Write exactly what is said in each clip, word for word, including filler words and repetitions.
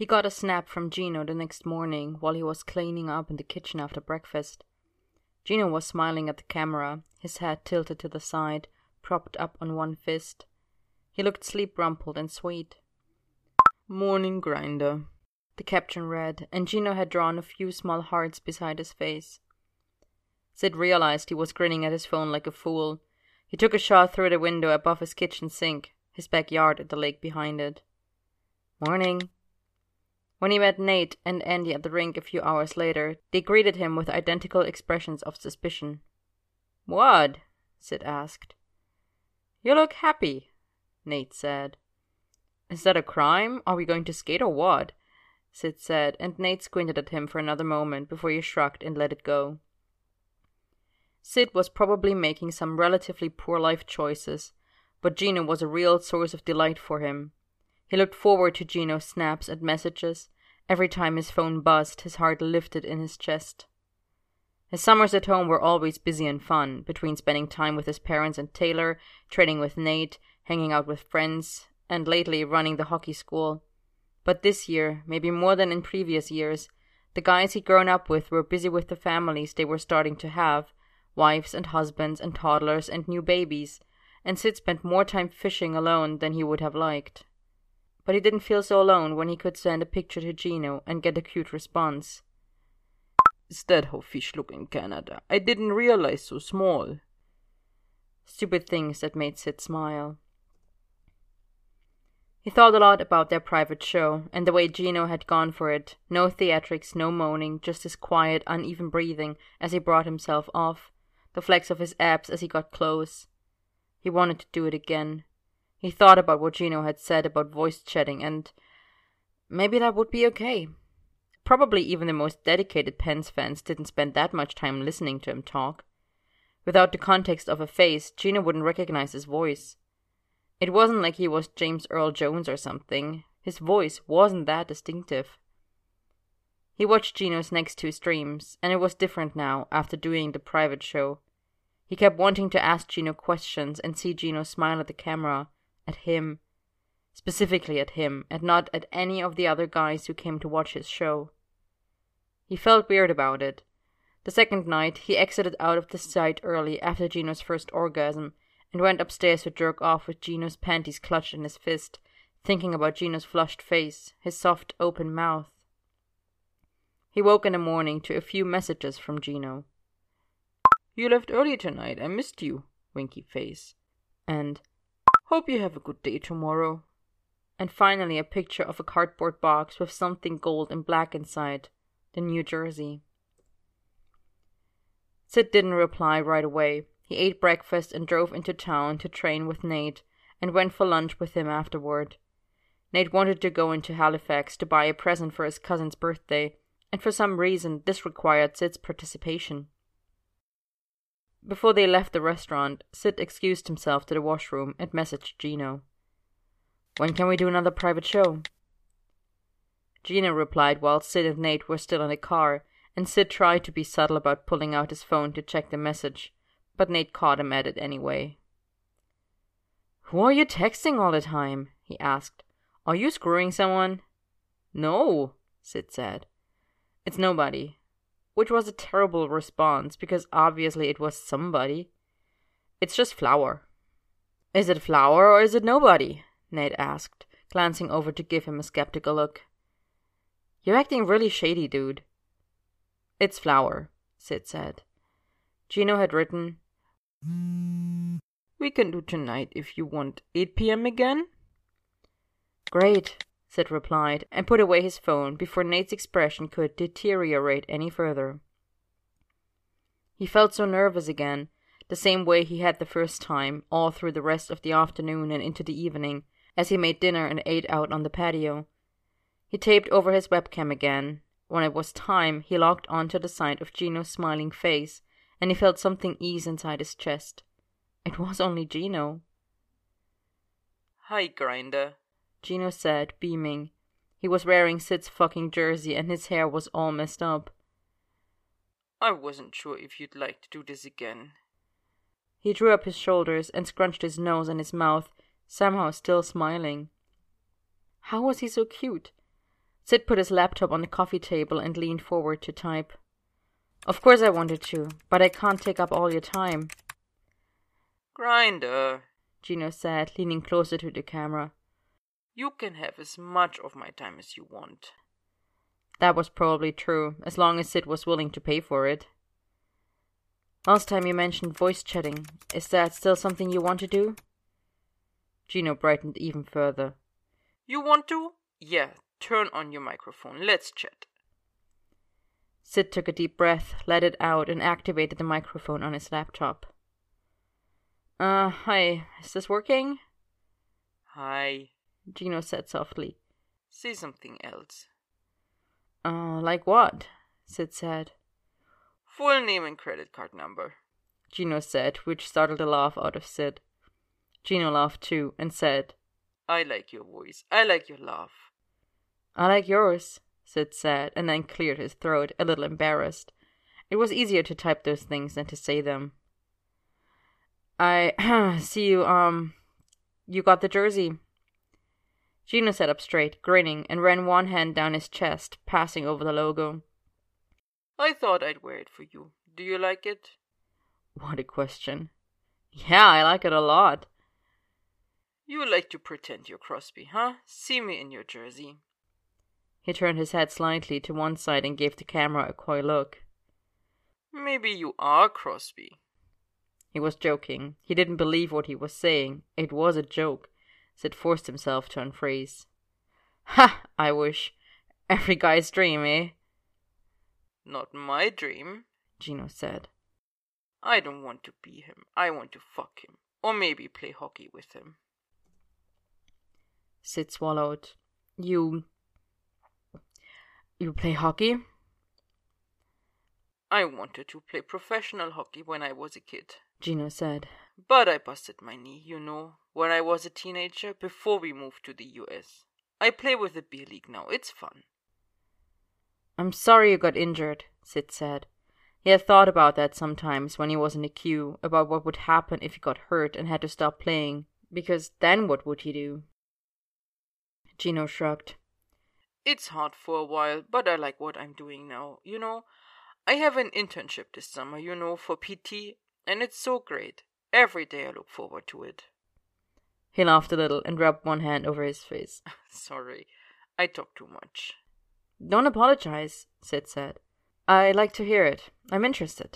He got a snap from Gino the next morning while he was cleaning up in the kitchen after breakfast. Gino was smiling at the camera, his head tilted to the side, propped up on one fist. He looked sleep-rumpled and sweet. "Morning, Grinder," the caption read, and Gino had drawn a few small hearts beside his face. Sid realized he was grinning at his phone like a fool. He took a shot through the window above his kitchen sink, his backyard and the lake behind it. "Morning." When he met Nate and Andy at the rink a few hours later, they greeted him with identical expressions of suspicion. "What?" Sid asked. "You look happy," Nate said. "Is that a crime? Are we going to skate or what?" Sid said, and Nate squinted at him for another moment before he shrugged and let it go. Sid was probably making some relatively poor life choices, but Gino was a real source of delight for him. He looked forward to Gino's snaps and messages. Every time his phone buzzed, his heart lifted in his chest. His summers at home were always busy and fun, between spending time with his parents and Taylor, training with Nate, hanging out with friends, and lately running the hockey school. But this year, maybe more than in previous years, the guys he'd grown up with were busy with the families they were starting to have, wives and husbands and toddlers and new babies, and Sid spent more time fishing alone than he would have liked. But he didn't feel so alone when he could send a picture to Gino and get a cute response. "Is that how fish look in Canada? I didn't realize so small." Stupid things that made Sid smile. He thought a lot about their private show, and the way Gino had gone for it. No theatrics, no moaning, just his quiet, uneven breathing as he brought himself off, the flex of his abs as he got close. He wanted to do it again. He thought about what Gino had said about voice chatting, and maybe that would be okay. Probably even the most dedicated Pens fans didn't spend that much time listening to him talk. Without the context of a face, Gino wouldn't recognize his voice. It wasn't like he was James Earl Jones or something. His voice wasn't that distinctive. He watched Gino's next two streams, and it was different now after doing the private show. He kept wanting to ask Gino questions and see Gino smile at the camera, at him. Specifically at him, and not at any of the other guys who came to watch his show. He felt weird about it. The second night, he exited out of the site early after Gino's first orgasm, and went upstairs to jerk off with Gino's panties clutched in his fist, thinking about Gino's flushed face, his soft, open mouth. He woke in the morning to a few messages from Gino. "You left early tonight, I missed you, winky face." And, "Hope you have a good day tomorrow." And finally a picture of a cardboard box with something gold and black inside, the New Jersey. Sid didn't reply right away. He ate breakfast and drove into town to train with Nate, and went for lunch with him afterward. Nate wanted to go into Halifax to buy a present for his cousin's birthday, and for some reason this required Sid's participation. Before they left the restaurant, Sid excused himself to the washroom and messaged Gino. "When can we do another private show?" Gino replied while Sid and Nate were still in the car, and Sid tried to be subtle about pulling out his phone to check the message, but Nate caught him at it anyway. "Who are you texting all the time?" he asked. "Are you screwing someone?" "No," Sid said. "It's nobody." Which was a terrible response, because obviously it was somebody. "It's just Flower." "Is it Flower or is it nobody?" Nate asked, glancing over to give him a skeptical look. "You're acting really shady, dude." "It's Flower," Sid said. Gino had written, "We can do tonight if you want eight p.m. again." "Great," Sid replied, and put away his phone before Nate's expression could deteriorate any further. He felt so nervous again, the same way he had the first time, all through the rest of the afternoon and into the evening, as he made dinner and ate out on the patio. He taped over his webcam again. When it was time, he logged onto the sight of Gino's smiling face, and he felt something ease inside his chest. It was only Gino. "Hi, Grinder," Gino said, beaming. He was wearing Sid's fucking jersey and his hair was all messed up. "I wasn't sure if you'd like to do this again." He drew up his shoulders and scrunched his nose and his mouth, somehow still smiling. How was he so cute? Sid put his laptop on the coffee table and leaned forward to type. Of course I wanted to, but I can't take up all your time. Grinder, Gino said, leaning closer to the camera. You can have as much of my time as you want. That was probably true, as long as Sid was willing to pay for it. Last time you mentioned voice chatting. Is that still something you want to do? Gino brightened even further. You want to? Yeah, turn on your microphone. Let's chat. Sid took a deep breath, let it out, and activated the microphone on his laptop. Uh, hi. Is this working? Hi, Gino said softly. Say something else. Uh, like what? Sid said. Full name and credit card number, Gino said, which startled a laugh out of Sid. Gino laughed too, and said, I like your voice. I like your laugh. I like yours, Sid said, and then cleared his throat, a little embarrassed. It was easier to type those things than to say them. I see you, um, you got the jersey. Gino sat up straight, grinning, and ran one hand down his chest, passing over the logo. I thought I'd wear it for you. Do you like it? What a question. Yeah, I like it a lot. You like to pretend you're Crosby, huh? See me in your jersey. He turned his head slightly to one side and gave the camera a coy look. Maybe you are Crosby. He was joking. He didn't believe what he was saying. It was a joke. Sid forced himself to unfreeze. Ha! I wish. Every guy's dream, eh? Not my dream, Gino said. I don't want to be him. I want to fuck him. Or maybe play hockey with him. Sid swallowed. You... You play hockey? I wanted to play professional hockey when I was a kid, Gino said. But I busted my knee, you know, when I was a teenager, before we moved to the U S. I play with the beer league now. It's fun. I'm sorry you got injured, Sid said. He had thought about that sometimes when he was in the queue, about what would happen if he got hurt and had to stop playing, because then what would he do? Gino shrugged. It's hard for a while, but I like what I'm doing now. You know, I have an internship this summer, you know, for P T, and it's so great. Every day I look forward to it. He laughed a little and rubbed one hand over his face. Sorry, I talk too much. Don't apologize, Sid said. I like to hear it. I'm interested.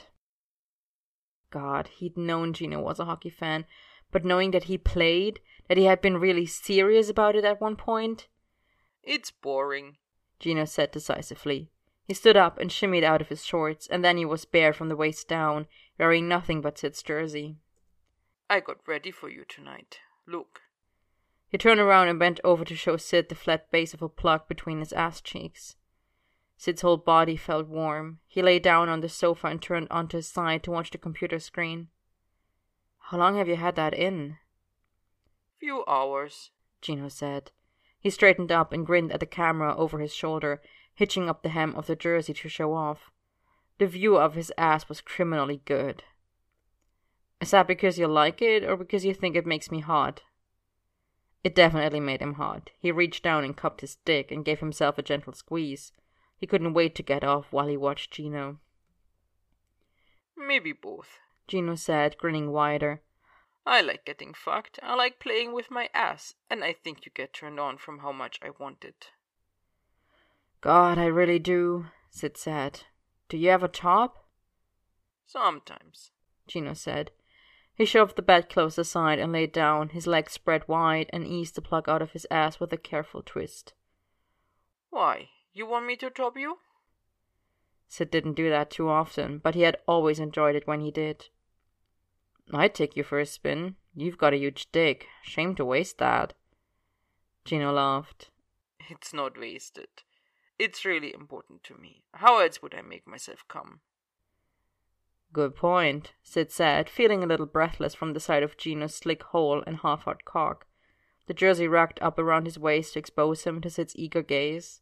God, he'd known Gino was a hockey fan, but knowing that he played, that he had been really serious about it at one point... It's boring, Gino said decisively. He stood up and shimmied out of his shorts, and then he was bare from the waist down, wearing nothing but Sid's jersey. I got ready for you tonight. Look. He turned around and bent over to show Sid the flat base of a plug between his ass cheeks. Sid's whole body felt warm. He lay down on the sofa and turned onto his side to watch the computer screen. How long have you had that in? Few hours, Gino said. He straightened up and grinned at the camera over his shoulder, hitching up the hem of the jersey to show off. The view of his ass was criminally good. Is that because you like it, or because you think it makes me hot? It definitely made him hot. He reached down and cupped his dick and gave himself a gentle squeeze. He couldn't wait to get off while he watched Gino. Maybe both, Gino said, grinning wider. I like getting fucked. I like playing with my ass, and I think you get turned on from how much I want it. God, I really do, Sid said. Do you have a top? Sometimes, Gino said. He shoved the bedclothes aside and lay down, his legs spread wide, and eased the plug out of his ass with a careful twist. Why? You want me to top you? Sid didn't do that too often, but he had always enjoyed it when he did. I'd take you for a spin. You've got a huge dick. Shame to waste that. Gino laughed. It's not wasted. It's really important to me. How else would I make myself come? Good point, Sid said, feeling a little breathless from the sight of Gino's slick hole and half-hard cock. The jersey racked up around his waist to expose him to Sid's eager gaze.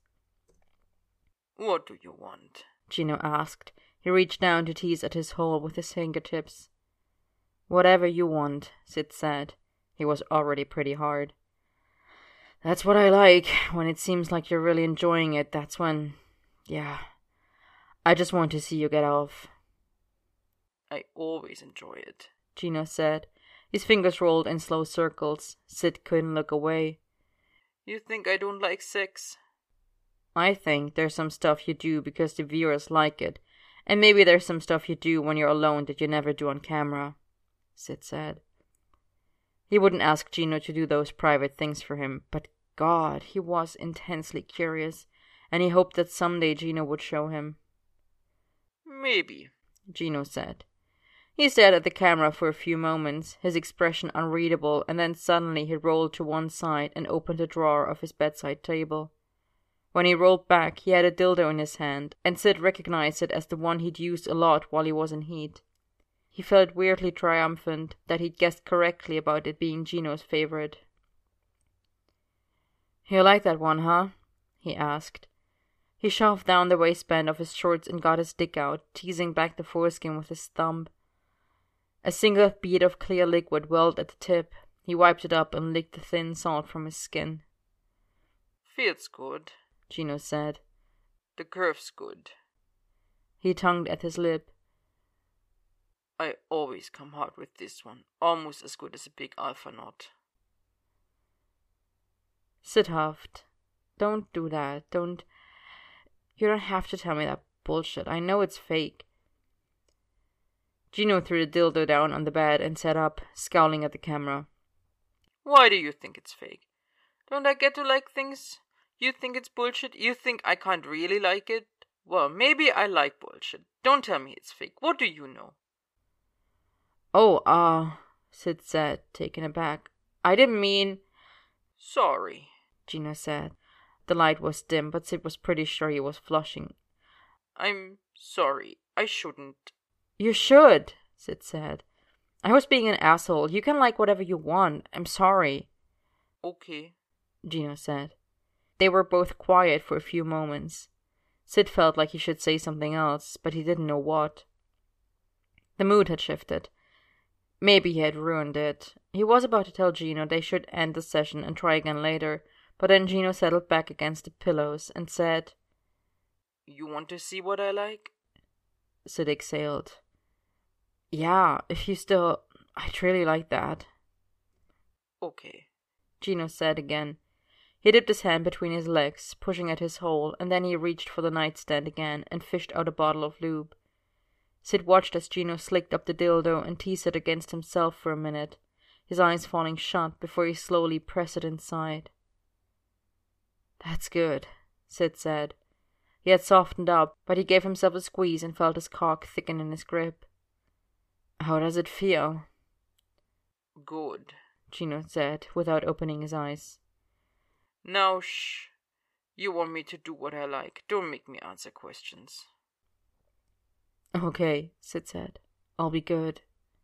What do you want? Gino asked. He reached down to tease at his hole with his fingertips. Whatever you want, Sid said. He was already pretty hard. That's what I like. When it seems like you're really enjoying it, that's when... Yeah. I just want to see you get off. I always enjoy it, Gino said. His fingers rolled in slow circles. Sid couldn't look away. You think I don't like sex? I think there's some stuff you do because the viewers like it. And maybe there's some stuff you do when you're alone that you never do on camera, Sid said. He wouldn't ask Gino to do those private things for him, but God, he was intensely curious, and he hoped that someday Gino would show him. Maybe, Gino said. He stared at the camera for a few moments, his expression unreadable, and then suddenly he rolled to one side and opened a drawer of his bedside table. When he rolled back, he had a dildo in his hand, and Sid recognized it as the one he'd used a lot while he was in heat. He felt weirdly triumphant that he'd guessed correctly about it being Gino's favorite. You like that one, huh? He asked. He shoved down the waistband of his shorts and got his dick out, teasing back the foreskin with his thumb. A single bead of clear liquid welled at the tip. He wiped it up and licked the thin salt from his skin. Feels good, Gino said. The curve's good. He tongued at his lip. I always come hard with this one, almost as good as a big alpha knot. Sid huffed. Don't do that. Don't... You don't have to tell me that bullshit. I know it's fake. Gino threw the dildo down on the bed and sat up, scowling at the camera. Why do you think it's fake? Don't I get to like things? You think it's bullshit? You think I can't really like it? Well, maybe I like bullshit. Don't tell me it's fake. What do you know? Oh, ah, uh, Sid said, taken aback. I didn't mean... Sorry, Gino said. The light was dim, but Sid was pretty sure he was flushing. I'm sorry. I shouldn't. You should, Sid said. I was being an asshole. You can like whatever you want. I'm sorry. Okay, Gino said. They were both quiet for a few moments. Sid felt like he should say something else, but he didn't know what. The mood had shifted. Maybe he had ruined it. He was about to tell Gino they should end the session and try again later, but then Gino settled back against the pillows and said, You want to see what I like? Sid exhaled. Yeah, if you still... I'd really like that. Okay, Gino said again. He dipped his hand between his legs, pushing at his hole, and then he reached for the nightstand again and fished out a bottle of lube. Sid watched as Gino slicked up the dildo and teased it against himself for a minute, his eyes falling shut before he slowly pressed it inside. That's good, Sid said. He had softened up, but he gave himself a squeeze and felt his cock thicken in his grip. How does it feel? Good, Gino said, without opening his eyes. Now, shh. You want me to do what I like. Don't make me answer questions. Okay, Sid said. I'll be good.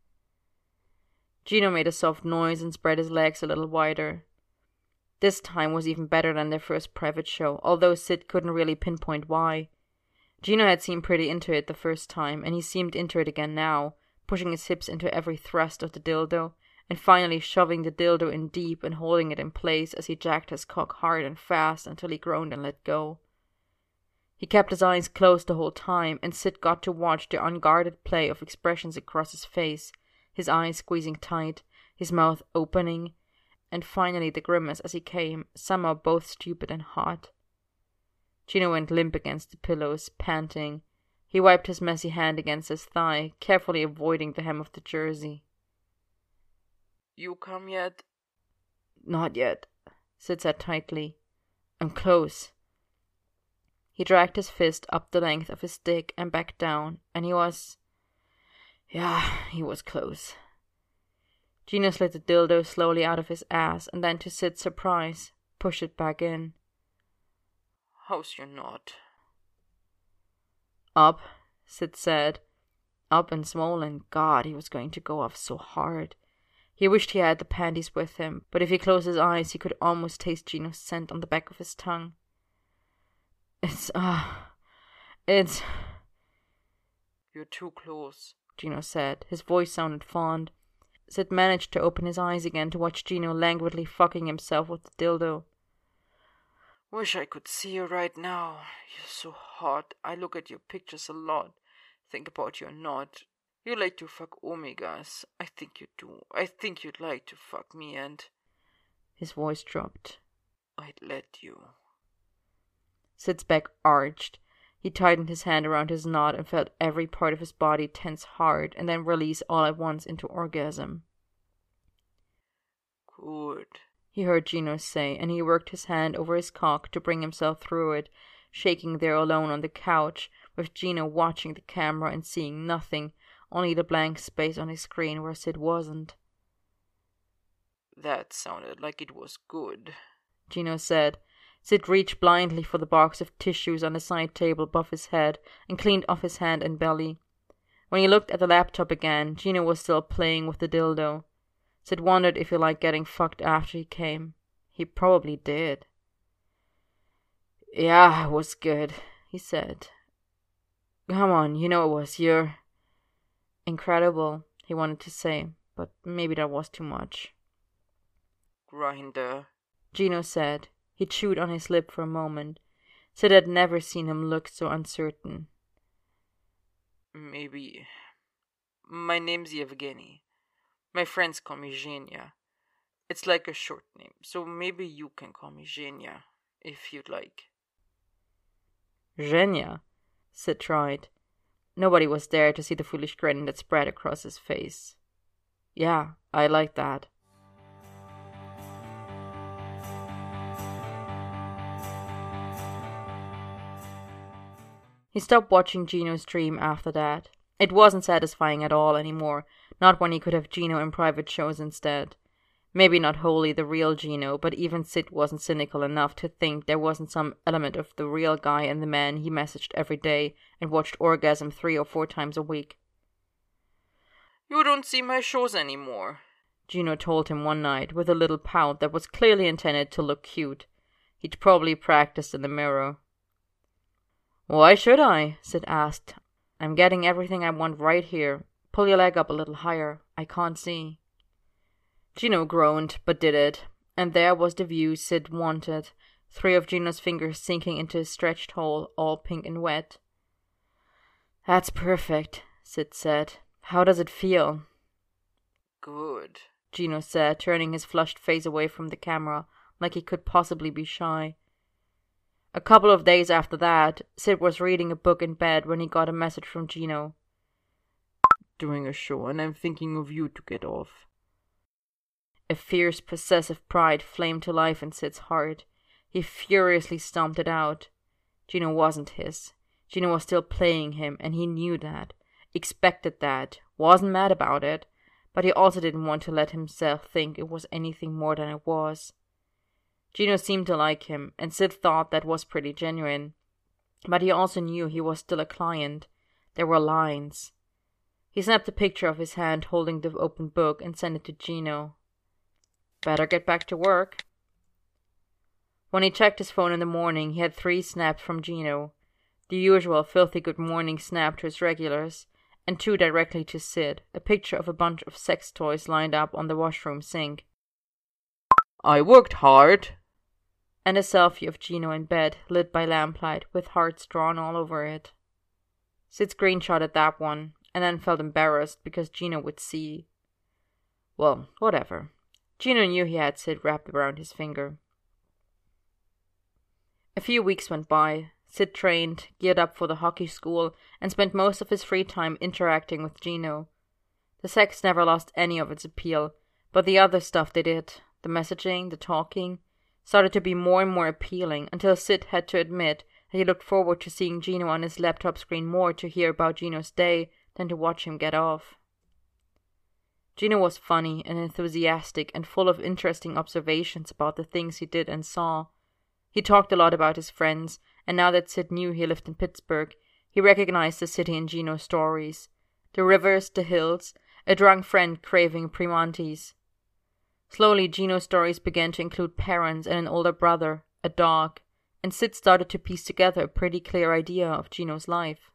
Gino made a soft noise and spread his legs a little wider. This time was even better than their first private show, although Sid couldn't really pinpoint why. Gino had seemed pretty into it the first time, and he seemed into it again now, pushing his hips into every thrust of the dildo, and finally shoving the dildo in deep and holding it in place as he jacked his cock hard and fast until he groaned and let go. He kept his eyes closed the whole time, and Sid got to watch the unguarded play of expressions across his face, his eyes squeezing tight, his mouth opening, and finally the grimace as he came, somehow both stupid and hot. Gino went limp against the pillows, panting. He wiped his messy hand against his thigh, carefully avoiding the hem of the jersey. You come yet? Not yet, Sid said tightly. I'm close. He dragged his fist up the length of his dick and back down, and he was... Yeah, he was close. Gino slid the dildo slowly out of his ass, and then, to Sid's surprise, pushed it back in. How's your knot? Up, Sid said. Up and swollen. God, he was going to go off so hard. He wished he had the panties with him, but if he closed his eyes, he could almost taste Gino's scent on the back of his tongue. It's, ah, uh, it's... You're too close, Gino said. His voice sounded fond. Sid managed to open his eyes again to watch Gino languidly fucking himself with the dildo. Wish I could see you right now. You're so hot. I look at your pictures a lot. Think about your knot. You like to fuck Omegas. I think you do. I think you'd like to fuck me and... His voice dropped. I'd let you. Sid's back arched. He tightened his hand around his knot and felt every part of his body tense hard and then release all at once into orgasm. Good, he heard Gino say, and he worked his hand over his cock to bring himself through it, shaking there alone on the couch, with Gino watching the camera and seeing nothing, only the blank space on his screen where Sid wasn't. That sounded like it was good, Gino said. Sid reached blindly for the box of tissues on the side table above his head and cleaned off his hand and belly. When he looked at the laptop again, Gino was still playing with the dildo. Sid wondered if he liked getting fucked after he came. He probably did. Yeah, it was good, he said. Come on, you know it was. You're... incredible, he wanted to say, but maybe that was too much. Grinder, Gino said. He chewed on his lip for a moment. Sid had never seen him look so uncertain. Maybe. My name's Yevgeny. My friends call me Zhenya. It's like a short name, so maybe you can call me Zhenya, if you'd like. Zhenya, Sid tried. Nobody was there to see the foolish grin that spread across his face. Yeah, I like that. He stopped watching Gino's dream after that. It wasn't satisfying at all anymore, not when he could have Gino in private shows instead. Maybe not wholly the real Gino, but even Sid wasn't cynical enough to think there wasn't some element of the real guy in the man he messaged every day and watched orgasm three or four times a week. You don't see my shows anymore, Gino told him one night with a little pout that was clearly intended to look cute. He'd probably practiced in the mirror. Why should I? Sid asked. I'm getting everything I want right here. Pull your leg up a little higher. I can't see. Gino groaned, but did it, and there was the view Sid wanted, three of Gino's fingers sinking into his stretched hole, all pink and wet. That's perfect, Sid said. How does it feel? Good, Gino said, turning his flushed face away from the camera, like he could possibly be shy. A couple of days after that, Sid was reading a book in bed when he got a message from Gino. Doing a show, and I'm thinking of you to get off. A fierce, possessive pride flamed to life in Sid's heart. He furiously stomped it out. Gino wasn't his. Gino was still playing him, and he knew that, expected that, wasn't mad about it, but he also didn't want to let himself think it was anything more than it was. Gino seemed to like him, and Sid thought that was pretty genuine. But he also knew he was still a client. There were lines. He snapped a picture of his hand holding the open book and sent it to Gino. Better get back to work. When he checked his phone in the morning, he had three snaps from Gino. The usual filthy good morning snap to his regulars, and two directly to Sid, a picture of a bunch of sex toys lined up on the washroom sink. I worked hard. And a selfie of Gino in bed, lit by lamplight, with hearts drawn all over it. Sid screenshotted that one, and then felt embarrassed because Gino would see. Well, whatever. Gino knew he had Sid wrapped around his finger. A few weeks went by. Sid trained, geared up for the hockey school, and spent most of his free time interacting with Gino. The sex never lost any of its appeal, but the other stuff they did, the messaging, the talking, started to be more and more appealing until Sid had to admit that he looked forward to seeing Gino on his laptop screen more to hear about Gino's day than to watch him get off. Gino was funny and enthusiastic and full of interesting observations about the things he did and saw. He talked a lot about his friends, and now that Sid knew he lived in Pittsburgh, he recognized the city in Gino's stories. The rivers, the hills, a drunk friend craving Primantis. Slowly, Gino's stories began to include parents and an older brother, a dog, and Sid started to piece together a pretty clear idea of Gino's life.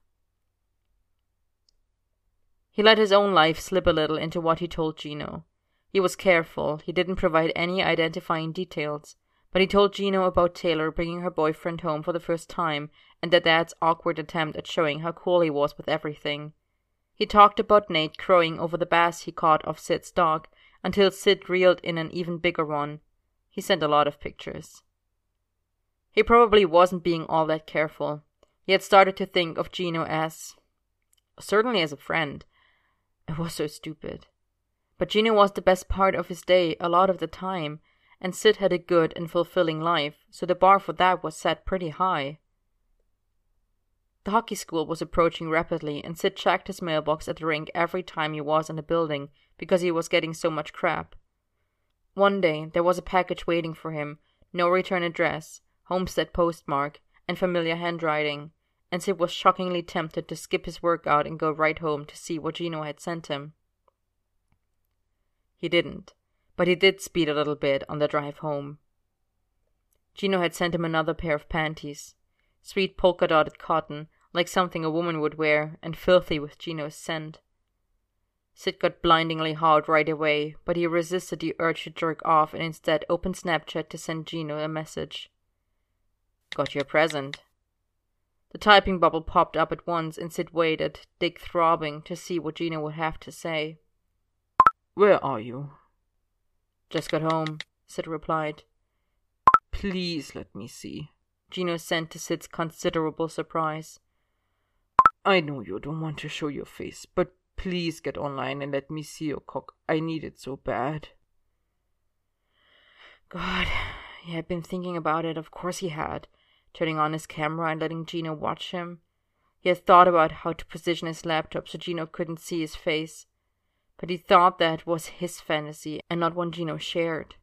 He let his own life slip a little into what he told Gino. He was careful, he didn't provide any identifying details, But he told Gino about Taylor bringing her boyfriend home for the first time and their dad's awkward attempt at showing how cool he was with everything. He talked about Nate crowing over the bass he caught off Sid's dog until Sid reeled in an even bigger one. He sent a lot of pictures. He probably wasn't being all that careful. He had started to think of Gino as, certainly as a friend. It was so stupid. But Gino was the best part of his day a lot of the time, and Sid had a good and fulfilling life, so the bar for that was set pretty high. The hockey school was approaching rapidly, and Sid checked his mailbox at the rink every time he was in the building because he was getting so much crap. One day, there was a package waiting for him, no return address, homestead postmark, and familiar handwriting, and Sid was shockingly tempted to skip his workout and go right home to see what Gino had sent him. He didn't, but he did speed a little bit on the drive home. Gino had sent him another pair of panties, sweet polka-dotted cotton, like something a woman would wear, and filthy with Gino's scent. Sid got blindingly hard right away, but he resisted the urge to jerk off and instead opened Snapchat to send Gino a message. Got your present. The typing bubble popped up at once, and Sid waited, dick throbbing, to see what Gino would have to say. Where are you? Just got home, Sid replied. Please let me see, Gino sent to Sid's considerable surprise. I know you don't want to show your face, but please get online and let me see your cock. I need it so bad. God, he had been thinking about it, of course he had, turning on his camera and letting Gino watch him. He had thought about how to position his laptop so Gino couldn't see his face, but he thought that was his fantasy and not one Gino shared.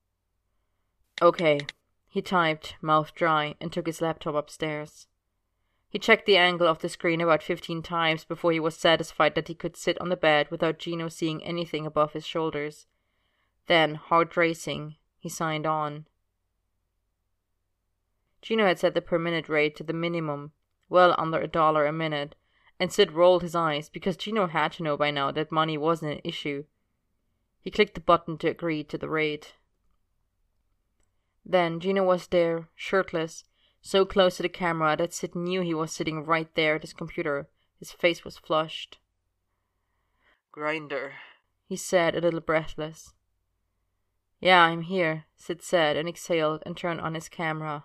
Okay, he typed, mouth dry, and took his laptop upstairs. He checked the angle of the screen about fifteen times before he was satisfied that he could sit on the bed without Gino seeing anything above his shoulders. Then, heart racing, he signed on. Gino had set the per-minute rate to the minimum, well under a dollar a minute, and Sid rolled his eyes because Gino had to know by now that money wasn't an issue. He clicked the button to agree to the rate. Then Gino was there, shirtless, so close to the camera that Sid knew he was sitting right there at his computer. His face was flushed. Grinder, he said, a little breathless. Yeah, I'm here, Sid said and exhaled and turned on his camera.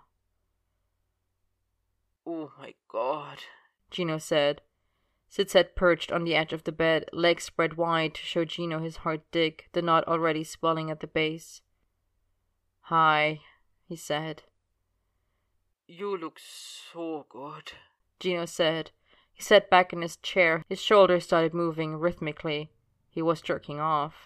Oh my god, Gino said. Sid sat perched on the edge of the bed, legs spread wide to show Gino his hard dick, the knot already swelling at the base. Hi, he said. You look so good, Gino said. He sat back in his chair. His shoulders started moving rhythmically. He was jerking off.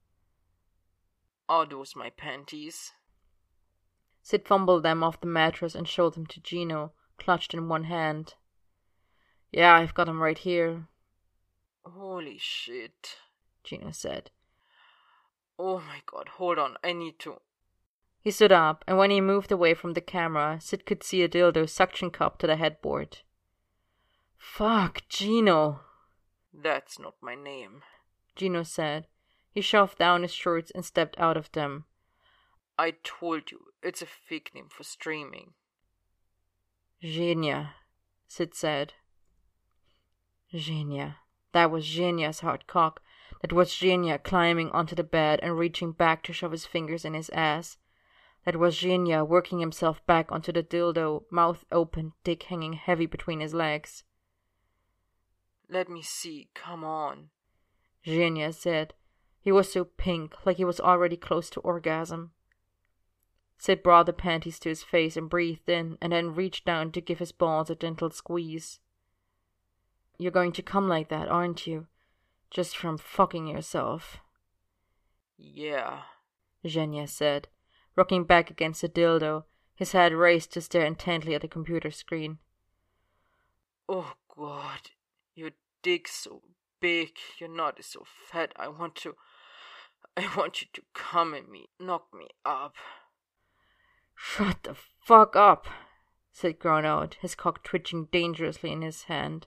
Are those my panties? Sid fumbled them off the mattress and showed them to Gino, clutched in one hand. Yeah, I've got them right here. Holy shit, Gino said. Oh my god, hold on, I need to... He stood up, and when he moved away from the camera, Sid could see a dildo suction cup to the headboard. Fuck, Gino. That's not my name, Gino said. He shoved down his shorts and stepped out of them. I told you, it's a fake name for streaming. Genia, Sid said. Genia. That was Genia's hard cock. That was Genia climbing onto the bed and reaching back to shove his fingers in his ass. That was Genia working himself back onto the dildo, mouth open, dick hanging heavy between his legs. Let me see, come on, Genia said. He was so pink, like he was already close to orgasm. Sid brought the panties to his face and breathed in, and then reached down to give his balls a gentle squeeze. You're going to come like that, aren't you? Just from fucking yourself. Yeah, Genia said, rocking back against the dildo, his head raised to stare intently at the computer screen. Oh god, your dick's so big, your nut is so fat, I want to... I want you to come in me, knock me up. Shut the fuck up, Sid groaned out, his cock twitching dangerously in his hand.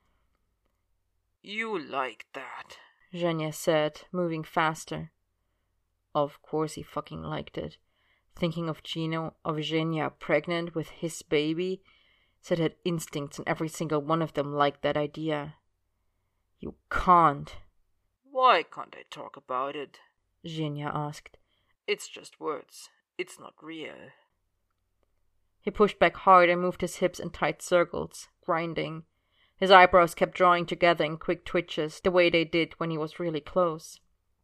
You like that, Genia said, moving faster. Of course he fucking liked it. Thinking of Gino, of Eugenia pregnant with his baby, Sid had instincts, and every single one of them liked that idea. You can't. Why can't I talk about it? Eugenia asked. It's just words. It's not real. He pushed back hard and moved his hips in tight circles, grinding. His eyebrows kept drawing together in quick twitches, the way they did when he was really close.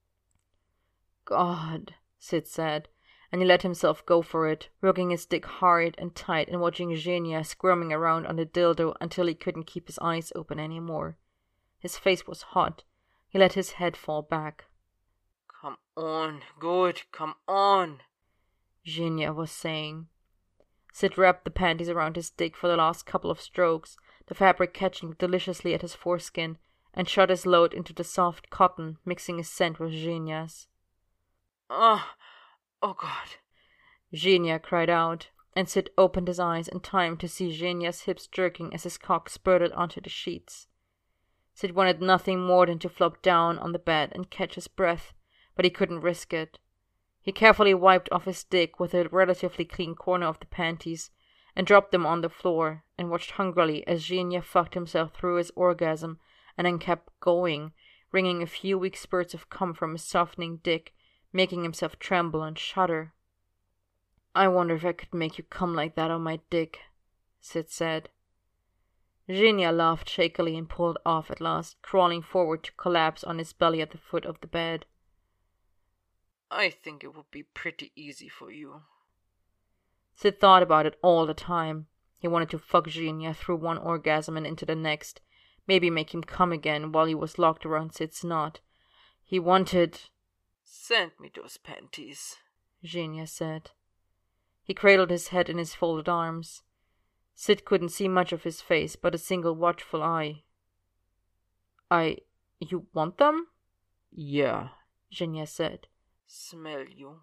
God, Sid said, and he let himself go for it, working his dick hard and tight and watching Eugenia squirming around on the dildo until he couldn't keep his eyes open anymore. His face was hot. He let his head fall back. Come on, good, come on, Eugenia was saying. Sid wrapped the panties around his dick for the last couple of strokes, the fabric catching deliciously at his foreskin, and shot his load into the soft cotton, mixing his scent with Eugenia's. Oh, oh God, Eugenia cried out, and Sid opened his eyes in time to see Eugenia's hips jerking as his cock spurted onto the sheets. Sid wanted nothing more than to flop down on the bed and catch his breath, but he couldn't risk it. He carefully wiped off his dick with a relatively clean corner of the panties and dropped them on the floor and watched hungrily as Eugenia fucked himself through his orgasm and then kept going, wringing a few weak spurts of cum from his softening dick, making himself tremble and shudder. I wonder if I could make you come like that on my dick, Sid said. Eugenia laughed shakily and pulled off at last, crawling forward to collapse on his belly at the foot of the bed. I think it would be pretty easy for you. Sid thought about it all the time. He wanted to fuck Eugenia through one orgasm and into the next, maybe make him come again while he was locked around Sid's knot. He wanted... Send me those panties, Eugenia said. He cradled his head in his folded arms. Sid couldn't see much of his face, but a single watchful eye. I... you want them? Yeah, Eugenia said. Smell you.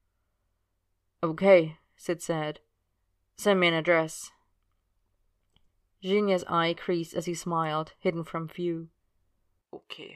Okay, Sid said. Send me an address. Eugenia's eye creased as he smiled, hidden from view. Okay.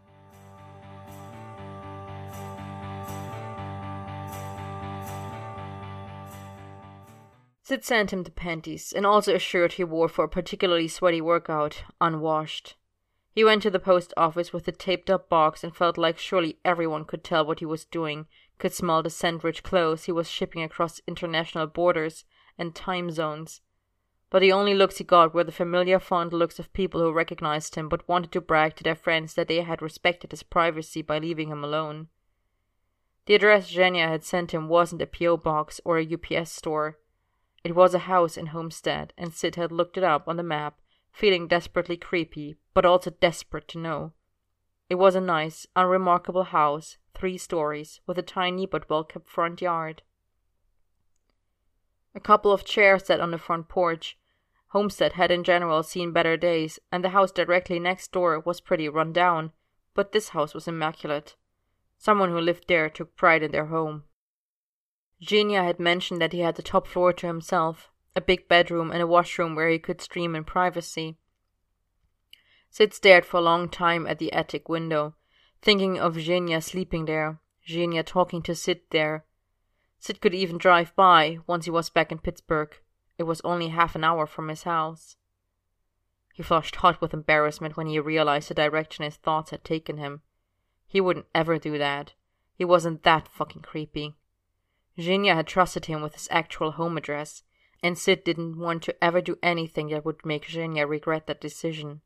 Sid sent him the panties, and also a shirt he wore for a particularly sweaty workout, unwashed. He went to the post office with the taped-up box and felt like surely everyone could tell what he was doing, could smell the scent-rich clothes he was shipping across international borders and time zones. But the only looks he got were the familiar fond looks of people who recognized him but wanted to brag to their friends that they had respected his privacy by leaving him alone. The address Eugenia had sent him wasn't a P O box or a U P S store. It was a house in Homestead, and Sid had looked it up on the map, feeling desperately creepy, but also desperate to know. It was a nice, unremarkable house, three stories, with a tiny but well-kept front yard. A couple of chairs sat on the front porch. Homestead had in general seen better days, and the house directly next door was pretty run down, but this house was immaculate. Someone who lived there took pride in their home. Eugenia had mentioned that he had the top floor to himself, a big bedroom and a washroom where he could stream in privacy. Sid stared for a long time at the attic window, thinking of Eugenia sleeping there, Eugenia talking to Sid there. Sid could even drive by once he was back in Pittsburgh. It was only half an hour from his house. He flushed hot with embarrassment when he realized the direction his thoughts had taken him. He wouldn't ever do that. He wasn't that fucking creepy. Eugenia had trusted him with his actual home address, and Sid didn't want to ever do anything that would make Eugenia regret that decision.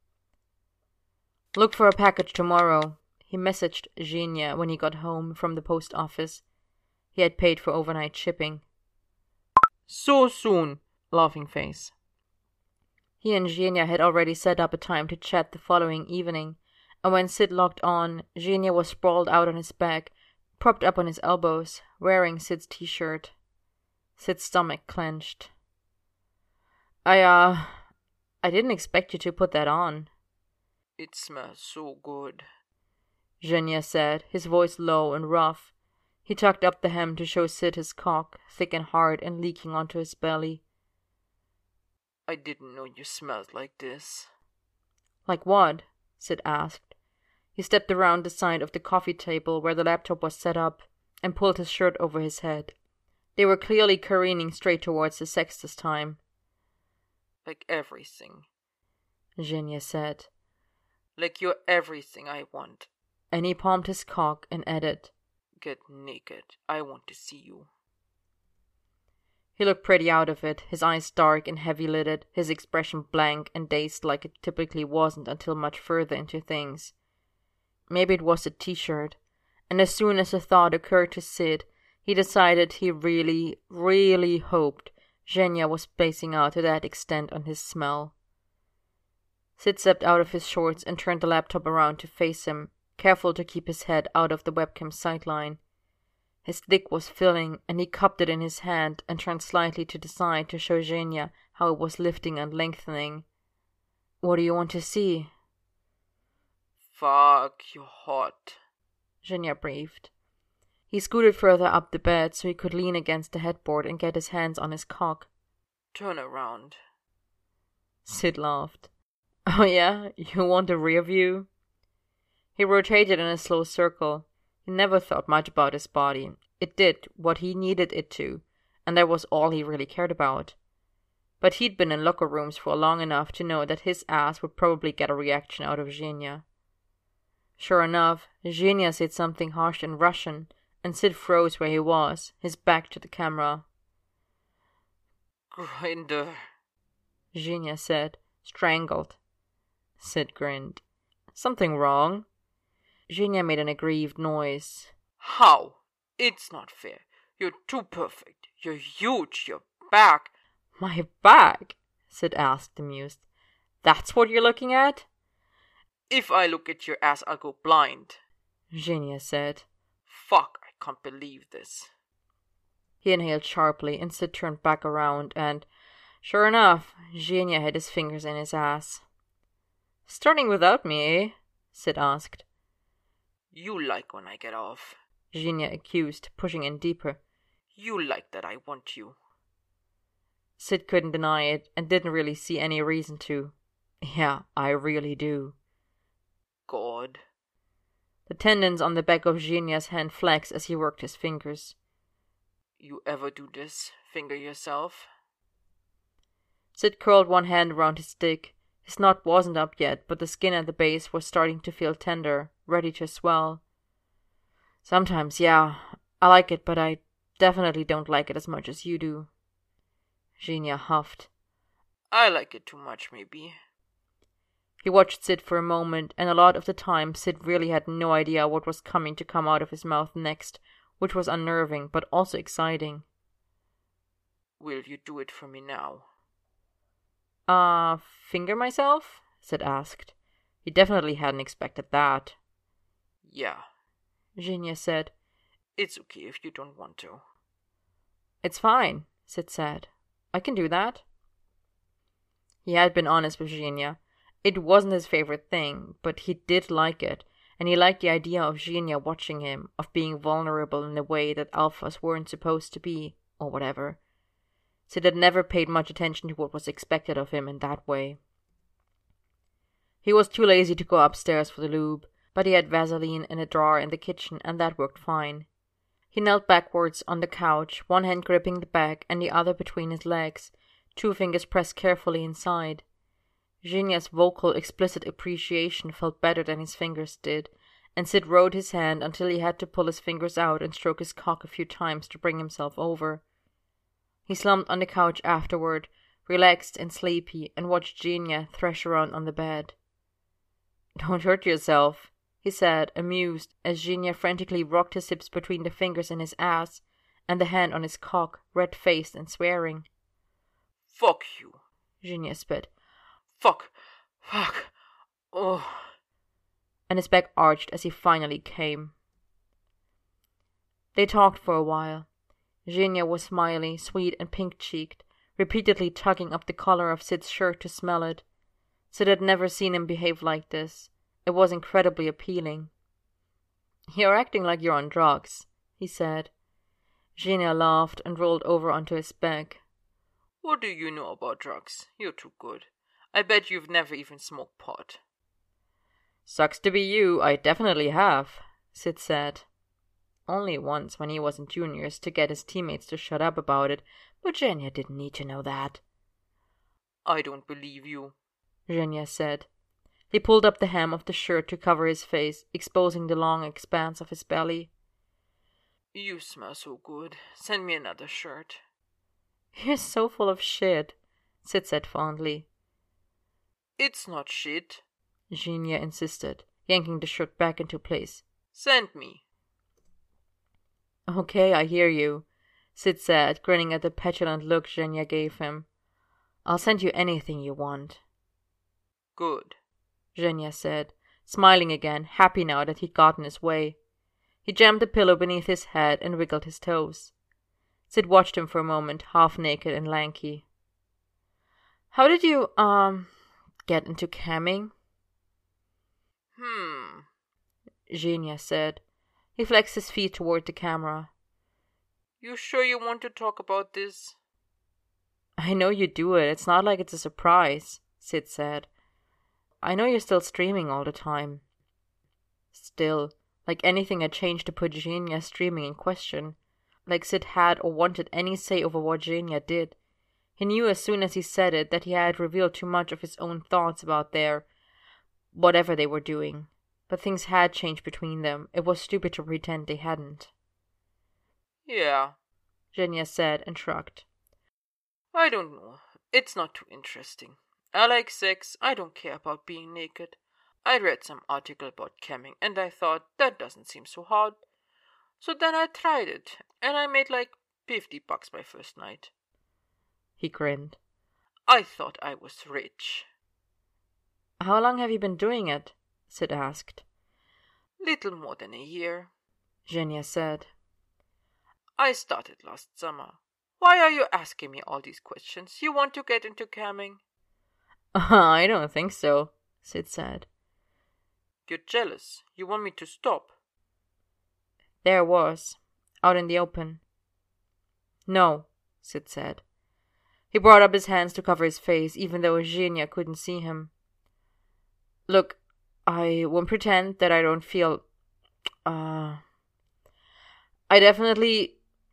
Look for a package tomorrow, he messaged Eugenia when he got home from the post office. He had paid for overnight shipping. So soon, laughing face. He and Eugenia had already set up a time to chat the following evening, and when Sid logged on, Eugenia was sprawled out on his back, propped up on his elbows, wearing Sid's t-shirt. Sid's stomach clenched. I, uh, I didn't expect you to put that on. It smells so good, Eugenia said, his voice low and rough. He tucked up the hem to show Sid his cock, thick and hard and leaking onto his belly. I didn't know you smelled like this. Like what? Sid asked. He stepped around the side of the coffee table where the laptop was set up and pulled his shirt over his head. They were clearly careening straight towards the sex this time. Like everything, Zhenya said. Like you're everything I want. And he palmed his cock and added, Get naked. I want to see you. He looked pretty out of it, his eyes dark and heavy-lidded, his expression blank and dazed like it typically wasn't until much further into things. Maybe it was a t-shirt, and as soon as the thought occurred to Sid, he decided he really, really hoped Zhenya was spacing out to that extent on his smell. Sid stepped out of his shorts and turned the laptop around to face him, careful to keep his head out of the webcam sightline. His dick was filling, and he cupped it in his hand and turned slightly to the side to show Zhenya how it was lifting and lengthening. What do you want to see? Fuck, you're hot, Zhenya breathed. He scooted further up the bed so he could lean against the headboard and get his hands on his cock. Turn around. Sid laughed. Oh yeah? You want a rear view? He rotated in a slow circle. He never thought much about his body. It did what he needed it to, and that was all he really cared about. But he'd been in locker rooms for long enough to know that his ass would probably get a reaction out of Zhenya. Sure enough, Zhenya said something harsh in Russian, and Sid froze where he was, his back to the camera. Grinder, Zhenya said, strangled. Sid grinned. Something wrong? Zhenya made an aggrieved noise. How? It's not fair. You're too perfect. You're huge. Your back. My back? Sid asked, amused. That's what you're looking at? If I look at your ass, I'll go blind, Zhenya said. Fuck, I can't believe this. He inhaled sharply, and Sid turned back around, and, sure enough, Zhenya had his fingers in his ass. Starting without me, eh? Sid asked. You like when I get off, Zhenya accused, pushing in deeper. You like that I want you. Sid couldn't deny it, and didn't really see any reason to. Yeah, I really do. God. The tendons on the back of Zhenya's hand flexed as he worked his fingers. You ever do this? Finger yourself? Sid curled one hand around his dick. His knot wasn't up yet, but the skin at the base was starting to feel tender, ready to swell. Sometimes, yeah, I like it, but I definitely don't like it as much as you do. Zhenya huffed. I like it too much, maybe. He watched Sid for a moment, and a lot of the time Sid really had no idea what was coming to come out of his mouth next, which was unnerving, but also exciting. Will you do it for me now? Uh, finger myself? Sid asked. He definitely hadn't expected that. Yeah, Zhenya said. It's okay if you don't want to. It's fine, Sid said. I can do that. He had been honest with Zhenya. It wasn't his favorite thing, but he did like it, and he liked the idea of Zhenya watching him, of being vulnerable in a way that alphas weren't supposed to be, or whatever. Sid had never paid much attention to what was expected of him in that way. He was too lazy to go upstairs for the lube, but he had Vaseline in a drawer in the kitchen, and that worked fine. He knelt backwards on the couch, one hand gripping the back and the other between his legs, two fingers pressed carefully inside. Zhenya's vocal, explicit appreciation felt better than his fingers did, and Sid rode his hand until he had to pull his fingers out and stroke his cock a few times to bring himself over. He slumped on the couch afterward, relaxed and sleepy, and watched Zhenya thresh around on the bed. Don't hurt yourself, he said, amused, as Zhenya frantically rocked his hips between the fingers in his ass and the hand on his cock, red-faced and swearing. Fuck you, Zhenya spit. Fuck. Fuck. Oh. And his back arched as he finally came. They talked for a while. Zhenya was smiley, sweet and pink-cheeked, repeatedly tugging up the collar of Sid's shirt to smell it. Sid had never seen him behave like this. It was incredibly appealing. You're acting like you're on drugs, he said. Zhenya laughed and rolled over onto his back. What do you know about drugs? You're too good. I bet you've never even smoked pot. Sucks to be you, I definitely have, Sid said. only once when he was in juniors to get his teammates to shut up about it, but Zhenya didn't need to know that. I don't believe you, Zhenya said. He pulled up the hem of the shirt to cover his face, exposing the long expanse of his belly. You smell so good. Send me another shirt. You're so full of shit, Sid said fondly. It's not shit, Zhenya insisted, yanking the shirt back into place. Send me. Okay, I hear you, Sid said, grinning at the petulant look Zhenya gave him. I'll send you anything you want. Good, Zhenya said, smiling again, happy now that he'd gotten his way. He jammed the pillow beneath his head and wiggled his toes. Sid watched him for a moment, half naked and lanky. How did you, um, get into camming? Hmm, Zhenya said. He flexed his feet toward the camera. You sure you want to talk about this? I know you do it. It's not like it's a surprise, Sid said. I know you're still streaming all the time. Still, like anything had changed to put Zhenya's streaming in question. Like Sid had or wanted any say over what Zhenya did. He knew as soon as he said it that he had revealed too much of his own thoughts about their... whatever they were doing. But things had changed between them. It was stupid to pretend they hadn't. Yeah, Zhenya said and shrugged. I don't know. It's not too interesting. I like sex. I don't care about being naked. I read some article about camming and I thought that doesn't seem so hard. So then I tried it and I made like fifty bucks my first night. He grinned. I thought I was rich. How long have you been doing it? Sid asked. Little more than a year, Zhenya said. I started last summer. Why are you asking me all these questions? You want to get into camming? I don't think so, Sid said. You're jealous. You want me to stop? There was, out in the open. No, Sid said. He brought up his hands to cover his face, even though Zhenya couldn't see him. Look, I won't pretend that I don't feel... Uh... I definitely...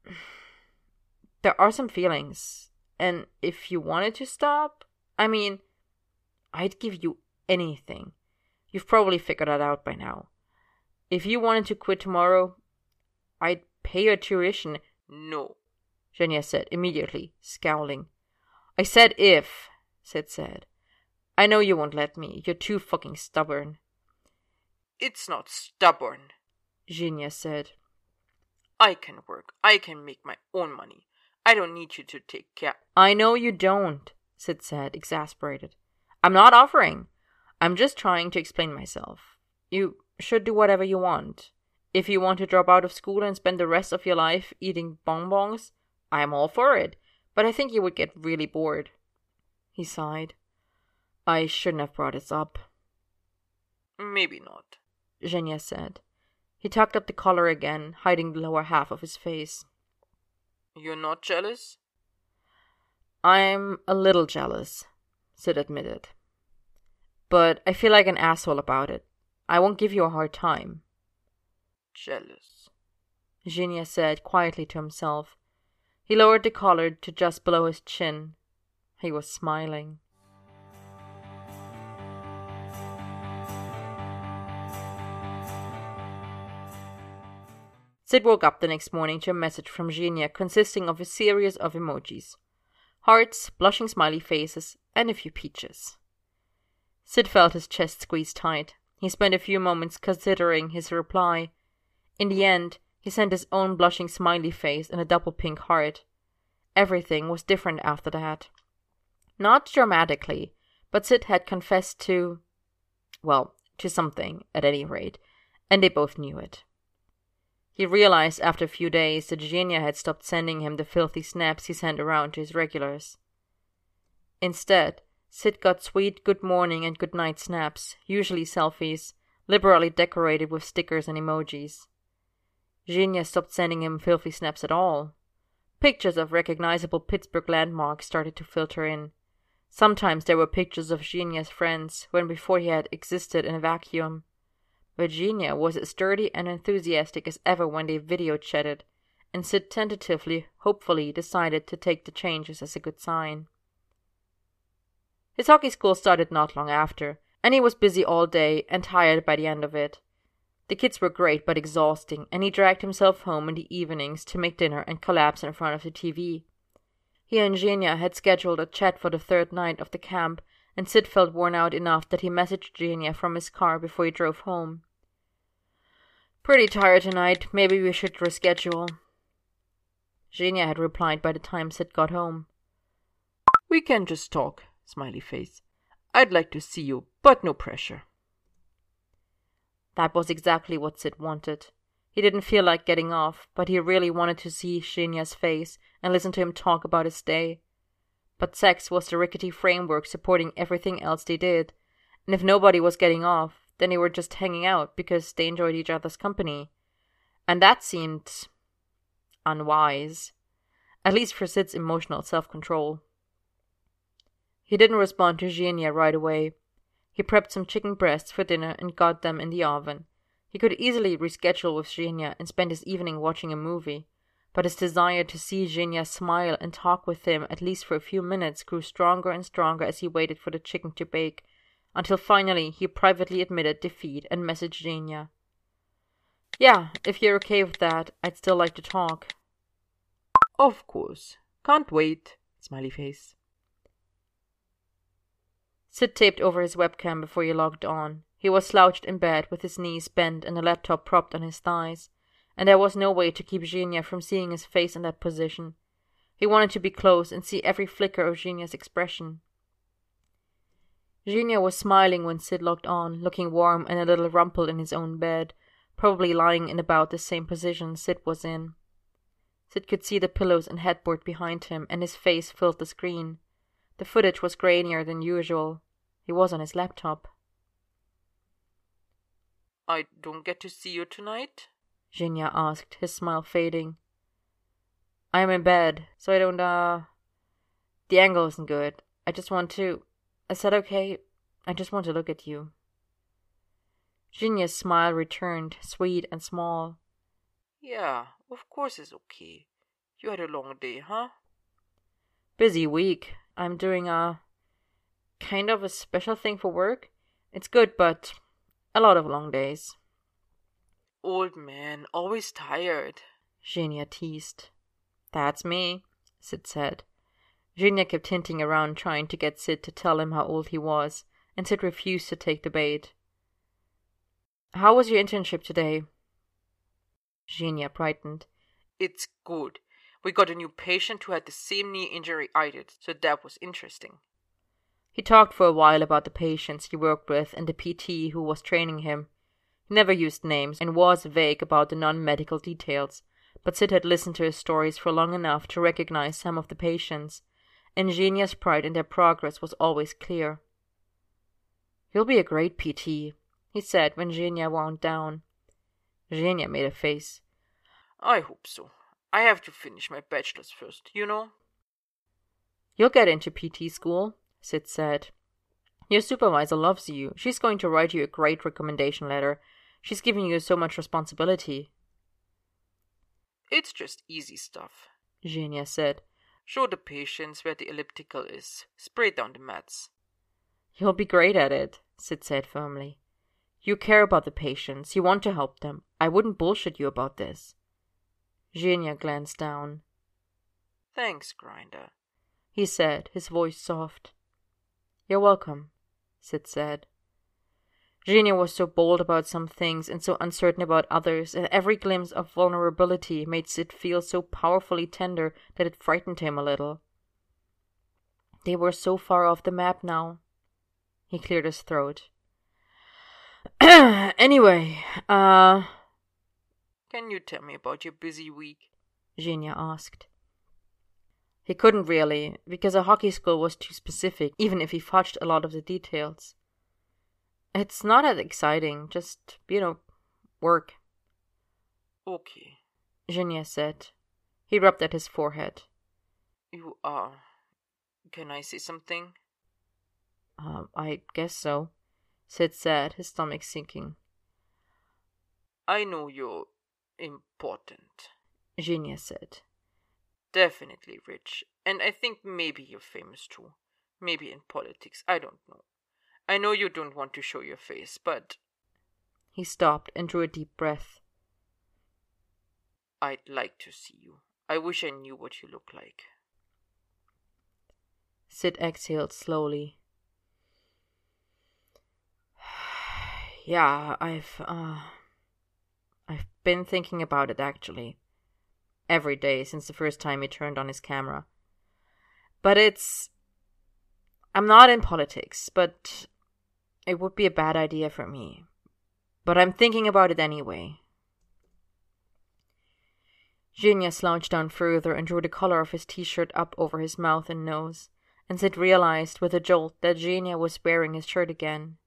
There are some feelings. And if you wanted to stop, I mean, I'd give you anything. You've probably figured that out by now. If you wanted to quit tomorrow, I'd pay your tuition. No, Zhenya said immediately, scowling. I said if, Sid said. I know you won't let me. You're too fucking stubborn. It's not stubborn, Zhenya said. I can work. I can make my own money. I don't need you to take care. I know you don't, Sid said, exasperated. I'm not offering. I'm just trying to explain myself. You should do whatever you want. If you want to drop out of school and spend the rest of your life eating bonbons, I'm all for it. But I think you would get really bored. He sighed. I shouldn't have brought this up. Maybe not, Zhenya said. He tucked up the collar again, hiding the lower half of his face. You're not jealous? I'm a little jealous, Sid admitted. But I feel like an asshole about it. I won't give you a hard time. Jealous, Zhenya said quietly to himself. He lowered the collar to just below his chin. He was smiling. Sid woke up the next morning to a message from Zhenya consisting of a series of emojis. Hearts, blushing smiley faces, and a few peaches. Sid felt his chest squeeze tight. He spent a few moments considering his reply. In the end, he sent his own blushing smiley face and a double pink heart. Everything was different after that. Not dramatically, but Sid had confessed to... well, to something, at any rate, and they both knew it. He realized after a few days that Zhenya had stopped sending him the filthy snaps he sent around to his regulars. Instead, Sid got sweet good morning and good night snaps, usually selfies, liberally decorated with stickers and emojis. Zhenya stopped sending him filthy snaps at all. Pictures of recognizable Pittsburgh landmarks started to filter in. Sometimes there were pictures of Zhenya's friends, when before he had existed in a vacuum. Virginia was as sturdy and enthusiastic as ever when they video chatted, and Sid tentatively, hopefully, decided to take the changes as a good sign. His hockey school started not long after, and he was busy all day and tired by the end of it. The kids were great but exhausting, and he dragged himself home in the evenings to make dinner and collapse in front of the T V. He and Genia had scheduled a chat for the third night of the camp, and Sid felt worn out enough that he messaged Genia from his car before he drove home. "Pretty tired tonight, maybe we should reschedule." Genia had replied by the time Sid got home. "We can just talk, smiley face. I'd like to see you, but no pressure." That was exactly what Sid wanted. He didn't feel like getting off, but he really wanted to see Genia's face and listen to him talk about his day. But sex was the rickety framework supporting everything else they did, and if nobody was getting off, then they were just hanging out because they enjoyed each other's company. And that seemed unwise, at least for Sid's emotional self-control. He didn't respond to Genia right away. He prepped some chicken breasts for dinner and got them in the oven. He could easily reschedule with Genia and spend his evening watching a movie, but his desire to see Genia smile and talk with him at least for a few minutes grew stronger and stronger as he waited for the chicken to bake, until finally he privately admitted defeat and messaged Genia. "Yeah, if you're okay with that, I'd still like to talk." "Of course. Can't wait," smiley face. Sid taped over his webcam before he logged on. He was slouched in bed with his knees bent and the laptop propped on his thighs, and there was no way to keep Genia from seeing his face in that position. He wanted to be close and see every flicker of Genia's expression. Genia was smiling when Sid logged on, looking warm and a little rumpled in his own bed, probably lying in about the same position Sid was in. Sid could see the pillows and headboard behind him, and his face filled the screen. The footage was grainier than usual. He was on his laptop. "I don't get to see you tonight?" Genia asked, his smile fading. "I am in bed, so I don't, uh... The angle isn't good. I just want to... I said okay, I just want to look at you." Genia's smile returned, sweet and small. "Yeah, of course it's okay. You had a long day, huh?" "Busy week. I'm doing a... kind of a special thing for work. It's good, but a lot of long days." "Old man, always tired," Genia teased. "That's me," Sid said. Genia kept hinting around trying to get Sid to tell him how old he was, and Sid refused to take the bait. "How was your internship today?" Genia brightened. "It's good. We got a new patient who had the same knee injury I did, so that was interesting." He talked for a while about the patients he worked with and the P T who was training him. He never used names and was vague about the non-medical details, but Sid had listened to his stories for long enough to recognize some of the patients, and Genia's pride in their progress was always clear. "You'll be a great P T," he said when Genia wound down. Genia made a face. "I hope so. I have to finish my bachelor's first, you know." "You'll get into P T school," Sid said. "Your supervisor loves you. She's going to write you a great recommendation letter. She's giving you so much responsibility." "It's just easy stuff," Genia said. "Show the patients where the elliptical is. Spray down the mats." "You'll be great at it," Sid said firmly. "You care about the patients. You want to help them. I wouldn't bullshit you about this." Genia glanced down. "Thanks, Grinder," he said, his voice soft. "You're welcome," Sid said. Genia was so bold about some things and so uncertain about others, and every glimpse of vulnerability made Sid feel so powerfully tender that it frightened him a little. They were so far off the map now. He cleared his throat. "Anyway, uh... "Can you tell me about your busy week?" Genia asked. He couldn't really, because a hockey school was too specific, even if he fudged a lot of the details. "It's not that exciting, just, you know, work." "Okay," Genia said. He rubbed at his forehead. "You are... Can I say something?" Uh, I guess so," Sid said, his stomach sinking. I know you're important, Genia said. Definitely rich, and I think maybe you're famous too. Maybe in politics, I don't know. I know you don't want to show your face, but... He stopped and drew a deep breath. I'd like to see you. I wish I knew what you look like. Sid exhaled slowly. Yeah, I've, uh... I've been thinking about it, actually. Every day since the first time he turned on his camera. But it's... I'm not in politics, but it would be a bad idea for me. But I'm thinking about it anyway. Genia slouched down further and drew the collar of his t-shirt up over his mouth and nose, and Sid realized with a jolt that Genia was wearing his shirt again.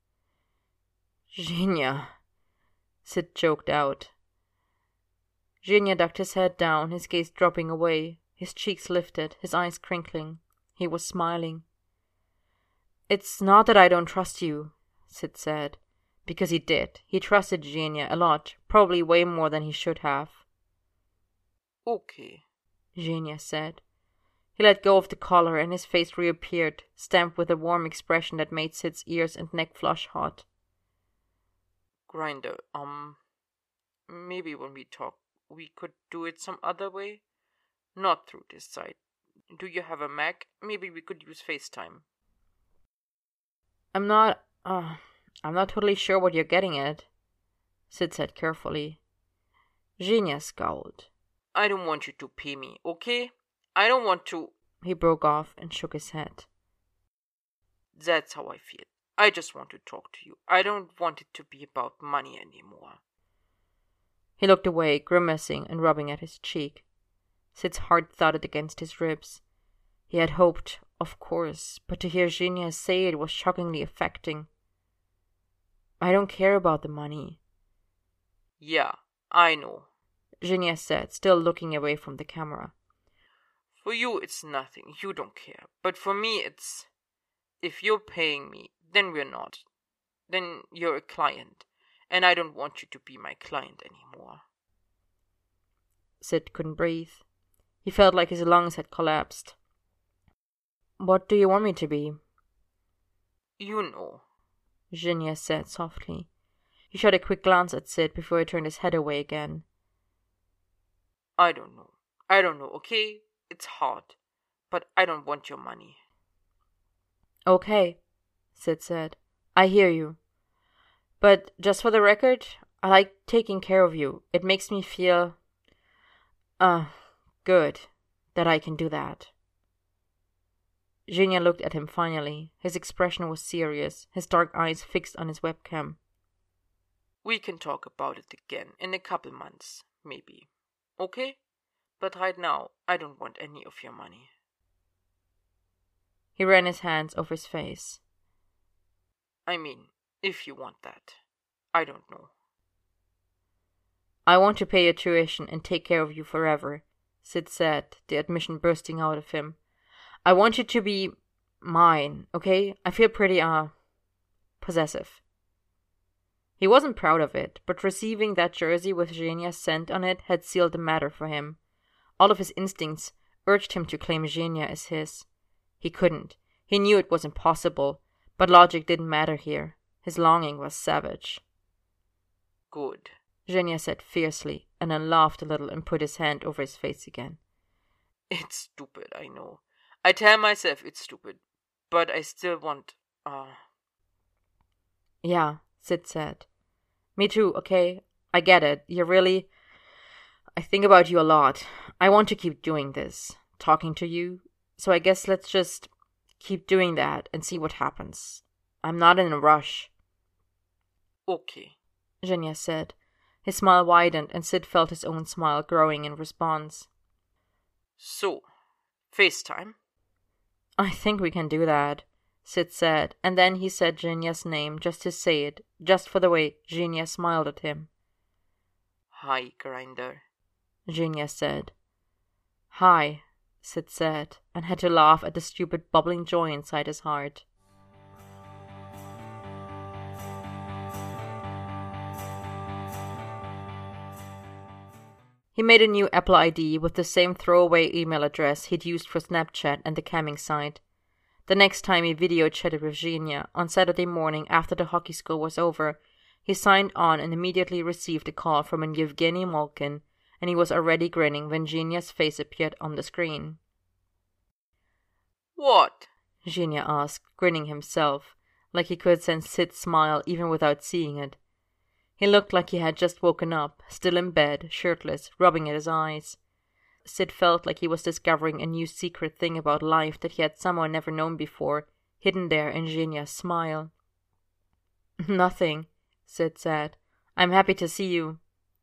Genia, Sid choked out. Genia ducked his head down, his gaze dropping away, his cheeks lifted, his eyes crinkling. He was smiling. It's not that I don't trust you, Sid said, because he did. He trusted Genia a lot, probably way more than he should have. Okay, Genia said. He let go of the collar and his face reappeared, stamped with a warm expression that made Sid's ears and neck flush hot. Grinder, um, maybe when we talk, we could do it some other way? Not through this site. Do you have a Mac? Maybe we could use FaceTime. I'm not, uh, I'm not totally sure what you're getting at, Sid said carefully. Genia scowled. I don't want you to pay me, okay? I don't want to... He broke off and shook his head. That's how I feel. I just want to talk to you. I don't want it to be about money anymore. He looked away, grimacing and rubbing at his cheek. Sid's heart thudded against his ribs. He had hoped, of course, but to hear Genia say it was shockingly affecting. I don't care about the money. Yeah, I know, Genia said, still looking away from the camera. For you it's nothing, you don't care. But for me it's... If you're paying me, then we're not. Then you're a client, and I don't want you to be my client anymore. Sid couldn't breathe. He felt like his lungs had collapsed. What do you want me to be? You know, Genia said softly. He shot a quick glance at Sid before he turned his head away again. I don't know. I don't know, okay? It's hard. But I don't want your money. Okay, Sid said. I hear you. But just for the record, I like taking care of you. It makes me feel... Uh, good that I can do that. Genia looked at him finally. His expression was serious, his dark eyes fixed on his webcam. We can talk about it again in a couple months, maybe. Okay? But right now, I don't want any of your money. He ran his hands over his face. I mean, if you want that. I don't know. I want to pay your tuition and take care of you forever, Sid said, the admission bursting out of him. I want you to be mine, okay? I feel pretty, uh, possessive. He wasn't proud of it, but receiving that jersey with Genia's scent on it had sealed the matter for him. All of his instincts urged him to claim Genia as his. He couldn't. He knew it was impossible, but logic didn't matter here. His longing was savage. Good, Genia said fiercely, and then laughed a little and put his hand over his face again. It's stupid, I know. I tell myself it's stupid, but I still want, uh... Yeah, Sid said. Me too, okay? I get it. You're really... I think about you a lot. I want to keep doing this, talking to you. So I guess let's just keep doing that and see what happens. I'm not in a rush. Okay, Genia said. His smile widened and Sid felt his own smile growing in response. So, FaceTime? I think we can do that, Sid said, and then he said Genia's name just to say it, just for the way Genia smiled at him. Hi, Grinder, Genia said. Hi, Sid said, and had to laugh at the stupid bubbling joy inside his heart. He made a new Apple I D with the same throwaway email address he'd used for Snapchat and the camming site. The next time he video chatted with Xenia, on Saturday morning after the hockey school was over, he signed on and immediately received a call from an Yevgeny Molkin, and he was already grinning when Xenia's face appeared on the screen. What? Xenia asked, grinning himself, like he could sense Sid's smile even without seeing it. He looked like he had just woken up, still in bed, shirtless, rubbing at his eyes. Sid felt like he was discovering a new secret thing about life that he had somehow never known before, hidden there in Xenia's smile. Nothing, Sid said. I'm happy to see you.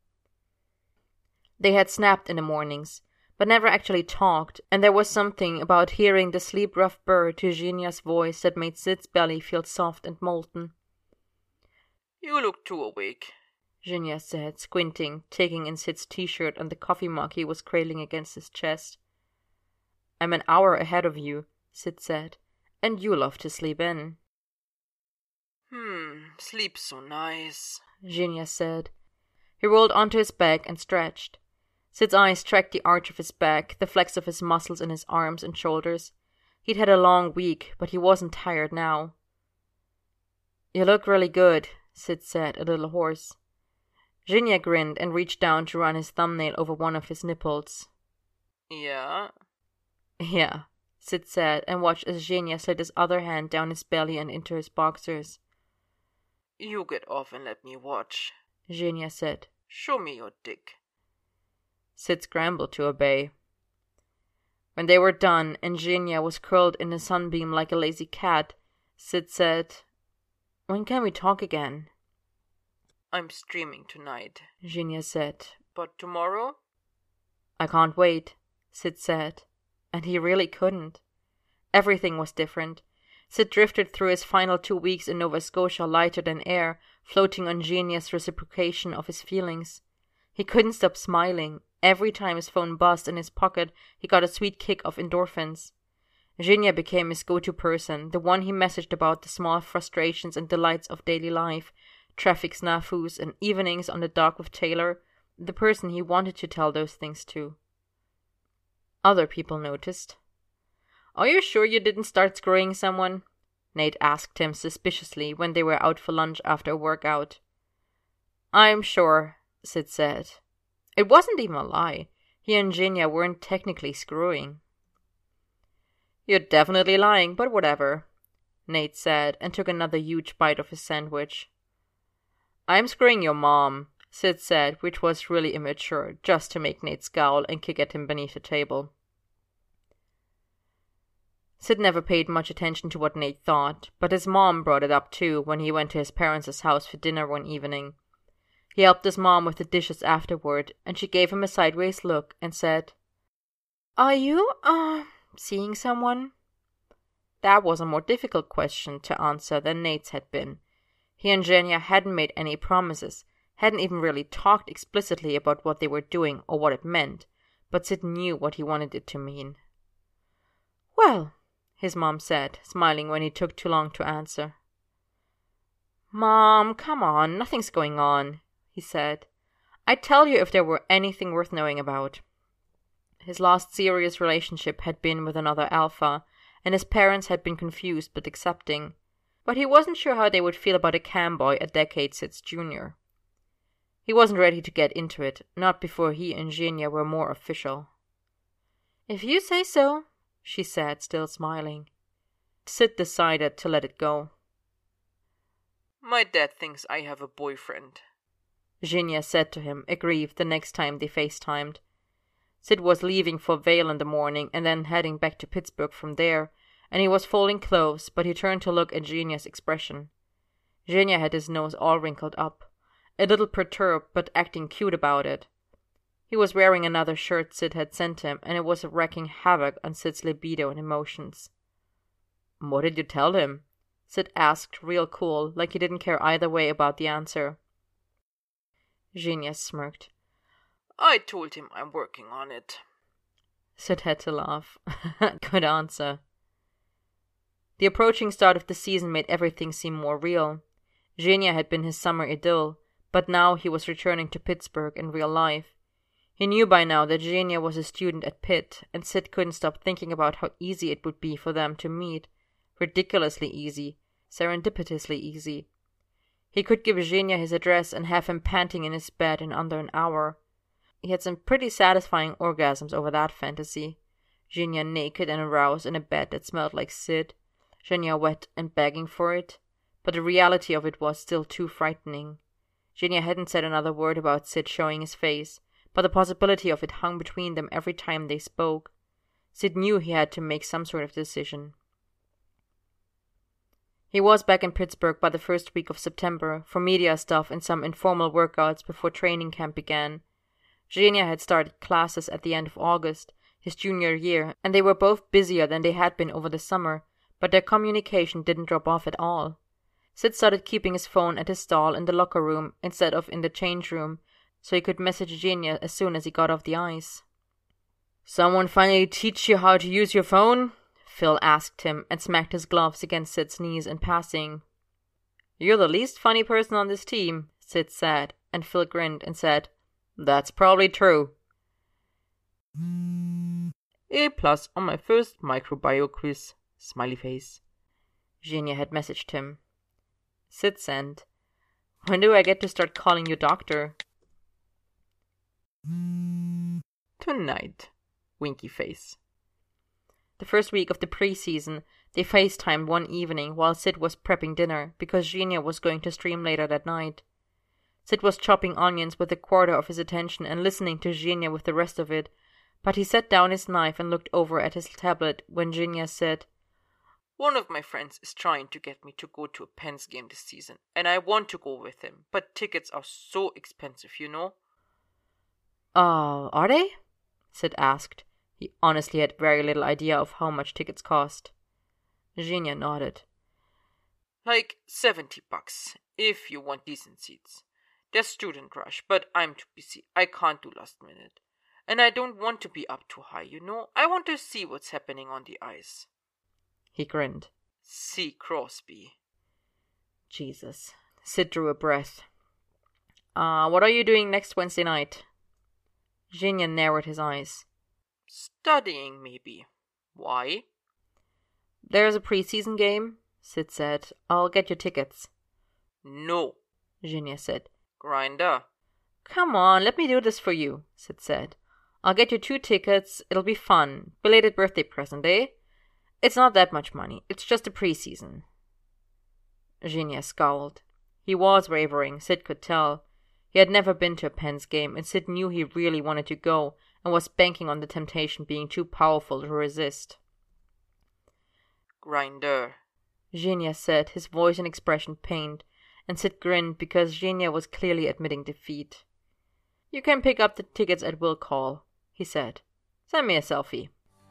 They had snapped in the mornings, but never actually talked, and there was something about hearing the sleep-rough burr to Xenia's voice that made Sid's belly feel soft and molten. You look too awake, Xenia said, squinting, taking in Sid's t-shirt and the coffee mug he was cradling against his chest. I'm an hour ahead of you, Sid said, and you love to sleep in. Hmm, sleep's so nice, Xenia said. He rolled onto his back and stretched. Sid's eyes tracked the arch of his back, the flex of his muscles in his arms and shoulders. He'd had a long week, but he wasn't tired now. You look really good, Sid said, a little hoarse. Xenia grinned and reached down to run his thumbnail over one of his nipples. Yeah? Yeah, Sid said, and watched as Xenia slid his other hand down his belly and into his boxers. You get off and let me watch, Xenia said. Show me your dick. Sid scrambled to obey. When they were done and Xenia was curled in the sunbeam like a lazy cat, Sid said, When can we talk again? I'm streaming tonight, Xenia said. But tomorrow? I can't wait, Sid said. And he really couldn't. Everything was different. Sid drifted through his final two weeks in Nova Scotia lighter than air, floating on Xenia's reciprocation of his feelings. He couldn't stop smiling. Every time his phone buzzed in his pocket, he got a sweet kick of endorphins. Xenia became his go-to person, the one he messaged about the small frustrations and delights of daily life, traffic snafus and evenings on the dock with Taylor, the person he wanted to tell those things to. Other people noticed. Are you sure you didn't start screwing someone? Nate asked him suspiciously when they were out for lunch after a workout. I'm sure, Sid said. It wasn't even a lie. He and Xenia weren't technically screwing. You're definitely lying, but whatever, Nate said, and took another huge bite of his sandwich. I'm screwing your mom, Sid said, which was really immature, just to make Nate scowl and kick at him beneath the table. Sid never paid much attention to what Nate thought, but his mom brought it up too when he went to his parents' house for dinner one evening. He helped his mom with the dishes afterward, and she gave him a sideways look and said, Are you, uh, seeing someone? That was a more difficult question to answer than Nate's had been. He and Xenia hadn't made any promises, hadn't even really talked explicitly about what they were doing or what it meant, but Sid knew what he wanted it to mean. Well, his mom said, smiling when he took too long to answer. Mom, come on, nothing's going on, he said. I'd tell you if there were anything worth knowing about. His last serious relationship had been with another alpha, and his parents had been confused but accepting. But he wasn't sure how they would feel about a cam boy a decade Sid's junior. He wasn't ready to get into it, not before he and Xenia were more official. If you say so, she said, still smiling. Sid decided to let it go. My dad thinks I have a boyfriend, Xenia said to him, aggrieved, the next time they FaceTimed. Sid was leaving for Vail in the morning and then heading back to Pittsburgh from there, and he was folding clothes, but he turned to look at Xenia's expression. Xenia had his nose all wrinkled up, a little perturbed but acting cute about it. He was wearing another shirt Sid had sent him, and it was wreaking havoc on Sid's libido and emotions. What did you tell him? Sid asked, real cool, like he didn't care either way about the answer. Xenia smirked. I told him I'm working on it. Sid had to laugh. Good answer. The approaching start of the season made everything seem more real. Xenia had been his summer idyll, but now he was returning to Pittsburgh in real life. He knew by now that Xenia was a student at Pitt, and Sid couldn't stop thinking about how easy it would be for them to meet. Ridiculously easy. Serendipitously easy. He could give Xenia his address and have him panting in his bed in under an hour. He had some pretty satisfying orgasms over that fantasy. Xenia naked and aroused in a bed that smelled like Sid. Xenia wet and begging for it. But the reality of it was still too frightening. Xenia hadn't said another word about Sid showing his face, but the possibility of it hung between them every time they spoke. Sid knew he had to make some sort of decision. He was back in Pittsburgh by the first week of September for media stuff and some informal workouts before training camp began. Xenia had started classes at the end of August, his junior year, and they were both busier than they had been over the summer, but their communication didn't drop off at all. Sid started keeping his phone at his stall in the locker room instead of in the change room, so he could message Xenia as soon as he got off the ice. "Someone finally teach you how to use your phone?" Phil asked him and smacked his gloves against Sid's knees in passing. "You're the least funny person on this team," Sid said, and Phil grinned and said, "That's probably true." A plus on my first microbio quiz, smiley face. Xenia had messaged him. Sid sent, "When do I get to start calling you doctor?" "Tonight," winky face. The first week of the preseason, they FaceTimed one evening while Sid was prepping dinner because Xenia was going to stream later that night. Sid was chopping onions with a quarter of his attention and listening to Xenia with the rest of it, but he set down his knife and looked over at his tablet when Xenia said, "One of my friends is trying to get me to go to a Pens game this season, and I want to go with him, but tickets are so expensive, you know." Uh, are they? Sid asked. He honestly had very little idea of how much tickets cost. Xenia nodded. "Like seventy bucks, if you want decent seats. There's student rush, but I'm too busy. I can't do last minute. And I don't want to be up too high, you know? I want to see what's happening on the ice." He grinned. "See Crosby." Jesus. Sid drew a breath. Uh, what are you doing next Wednesday night? Xenia narrowed his eyes. "Studying, maybe. Why?" "There's a preseason game," Sid said. "I'll get you tickets." "No," Xenia said. "Grinder." "Come on, let me do this for you," Sid said. "I'll get you two tickets. It'll be fun. Belated birthday present, eh? It's not that much money. It's just a preseason." Xenia scowled. He was wavering, Sid could tell. He had never been to a Pens game, and Sid knew he really wanted to go, and was banking on the temptation being too powerful to resist. "Grinder," Xenia said, his voice and expression pained, and Sid grinned because Xenia was clearly admitting defeat. "You can pick up the tickets at will call," he said. "Send me a selfie."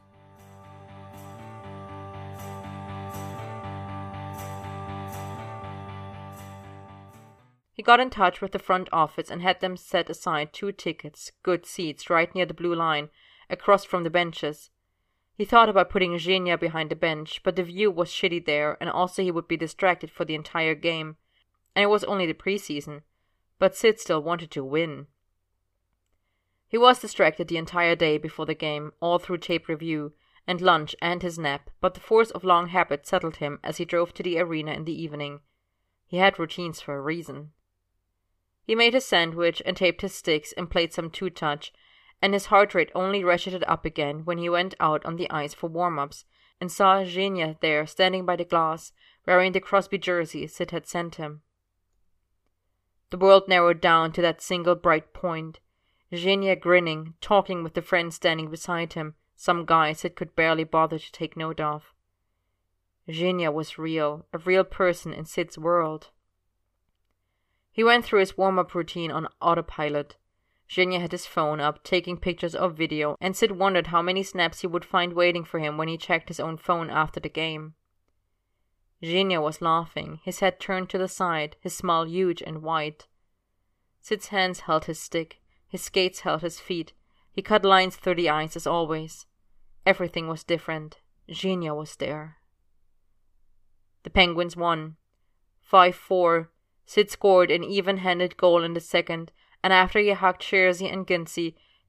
He got in touch with the front office and had them set aside two tickets, good seats, right near the blue line, across from the benches. He thought about putting Xenia behind the bench, but the view was shitty there, and also he would be distracted for the entire game. And it was only the preseason. But Sid still wanted to win. He was distracted the entire day before the game, all through tape review, and lunch and his nap, but the force of long habit settled him as he drove to the arena in the evening. He had routines for a reason. He made his sandwich and taped his sticks and played some two-touch, and his heart rate only ratcheted up again when he went out on the ice for warm-ups and saw Xenia there standing by the glass, wearing the Crosby jersey Sid had sent him. The world narrowed down to that single bright point. Xenia grinning, talking with the friend standing beside him, some guy Sid could barely bother to take note of. Xenia was real, a real person in Sid's world. He went through his warm-up routine on autopilot. Xenia had his phone up, taking pictures of video, and Sid wondered how many snaps he would find waiting for him when he checked his own phone after the game. Xenia was laughing, his head turned to the side, his smile huge and white. Sid's hands held his stick, his skates held his feet. He cut lines through the ice as always. Everything was different. Xenia was there. The Penguins won. five four. Sid scored an even-handed goal in the second, and after he hugged Shersey and Gincy,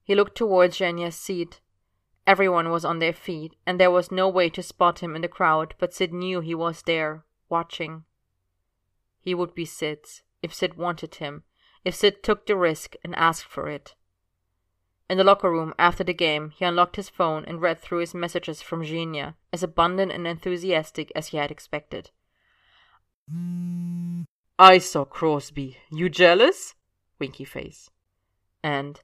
He looked towards Zhenya's seat. Everyone was on their feet, and there was no way to spot him in the crowd, but Sid knew he was there, watching. He would be Sid's, if Sid wanted him, if Sid took the risk and asked for it. In the locker room after the game, he unlocked his phone and read through his messages from Zhenya, as abundant and enthusiastic as he had expected. I saw Crosby. You jealous? Winky face. And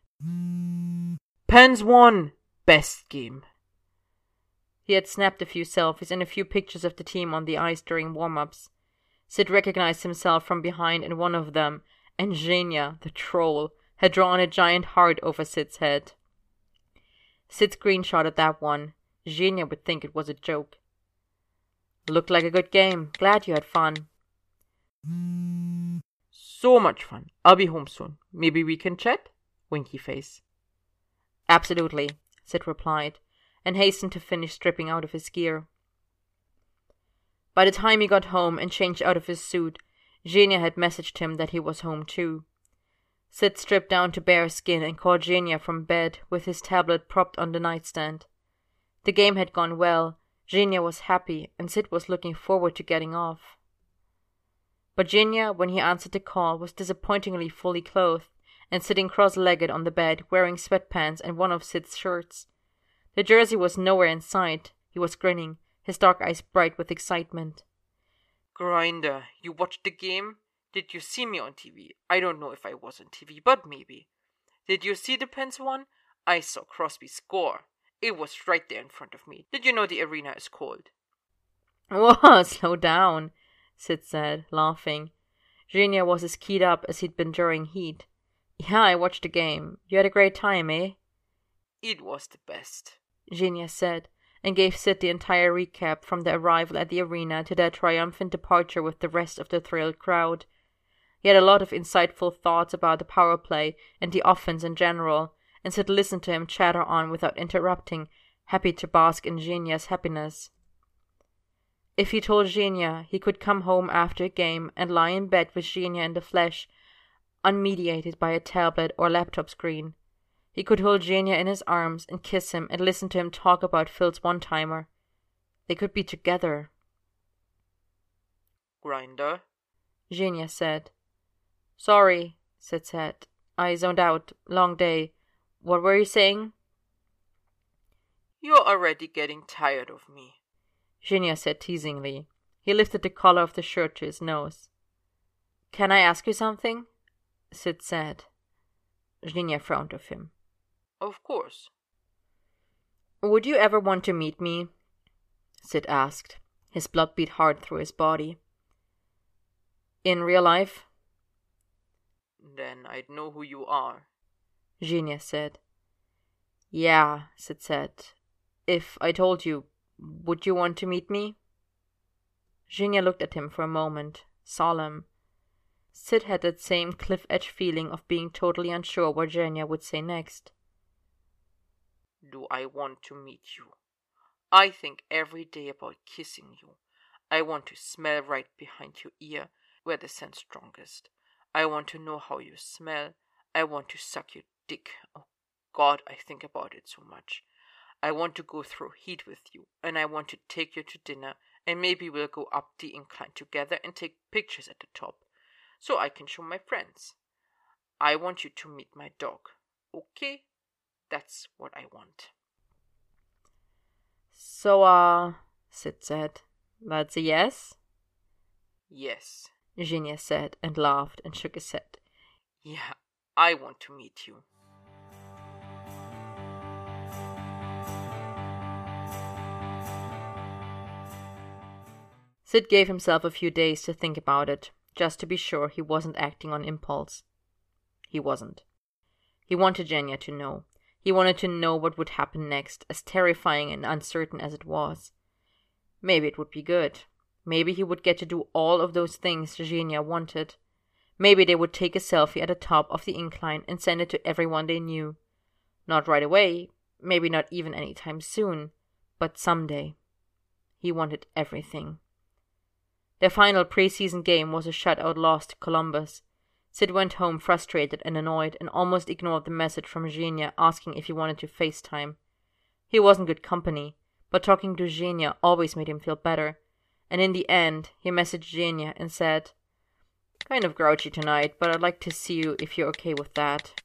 Pens won! Best game. He had snapped a few selfies and a few pictures of the team on the ice during warm-ups. Sid recognized himself from behind in one of them, and Zhenya, the troll, had drawn a giant heart over Sid's head. Sid screenshotted that one. Zhenya would think it was a joke. Looked like a good game. Glad you had fun. So much fun. I'll be home soon. Maybe we can chat? Winky face. Absolutely, Sid replied, and hastened to finish stripping out of his gear. By the time he got home and changed out of his suit, Zhenya had messaged him that he was home too. Sid stripped down to bare skin and called Zhenya from bed with his tablet propped on the nightstand. The game had gone well, Zhenya was happy, and Sid was looking forward to getting off. But Zhenya, when he answered the call, was disappointingly fully clothed and sitting cross-legged on the bed, wearing sweatpants and one of Sid's shirts. The jersey was nowhere in sight. He was grinning, his dark eyes bright with excitement. Grinder, you watched the game? Did you see me on T V? I don't know if I was on T V, but maybe. Did you see the Pens one? I saw Crosby score. It was right there in front of me. Did you know the arena is cold? Whoa, slow down, Sid said, laughing. Zhenya was as keyed up as he'd been during heat. Yeah, I watched the game. You had a great time, eh? It was the best, Zhenya said, and gave Sid the entire recap from the arrival at the arena to their triumphant departure with the rest of the thrilled crowd. He had a lot of insightful thoughts about the power play and the offense in general, and Sid listened to him chatter on without interrupting, happy to bask in Zhenya's happiness. If he told Zhenya he could come home after a game and lie in bed with Zhenya in the flesh, unmediated by a tablet or laptop screen. He could hold Zhenya in his arms and kiss him and listen to him talk about Phil's one-timer. They could be together. Grinder, Zhenya said. Sorry, Sid said. I zoned out. Long day. What were you saying? You're already getting tired of me, Zhenya said teasingly. He lifted the collar of the shirt to his nose. Can I ask you something? Sid said. Zhenya frowned at him. Of course. Would you ever want to meet me? Sid asked. His blood beat hard through his body. In real life? Then I'd know who you are, Zhenya said. Yeah, Sid said. If I told you, would you want to meet me? Zhenya looked at him for a moment, solemn. Sid had that same cliff-edge feeling of being totally unsure what Zhenya would say next. Do I want to meet you? I think every day about kissing you. I want to smell right behind your ear, where the scent's strongest. I want to know how you smell. I want to suck your dick. Oh God, I think about it so much. I want to go through heat with you, and I want to take you to dinner, and maybe we'll go up the incline together and take pictures at the top, so I can show my friends. I want you to meet my dog. Okay? That's what I want. So, uh, Sid said, that's a yes? Yes, Zhenya said, and laughed and shook his head. Yeah, I want to meet you. Sid gave himself a few days to think about it, just to be sure he wasn't acting on impulse. He wasn't. He wanted Zhenya to know. He wanted to know what would happen next, as terrifying and uncertain as it was. Maybe it would be good. Maybe he would get to do all of those things Zhenya wanted. Maybe they would take a selfie at the top of the incline and send it to everyone they knew. Not right away, maybe not even anytime soon, but someday. He wanted everything. Their final preseason game was a shutout loss to Columbus. Sid went home frustrated and annoyed and almost ignored the message from Xenia asking if he wanted to FaceTime. He wasn't good company, but talking to Xenia always made him feel better, and in the end, he messaged Xenia and said, "Kind of grouchy tonight, but I'd like to see you if you're okay with that."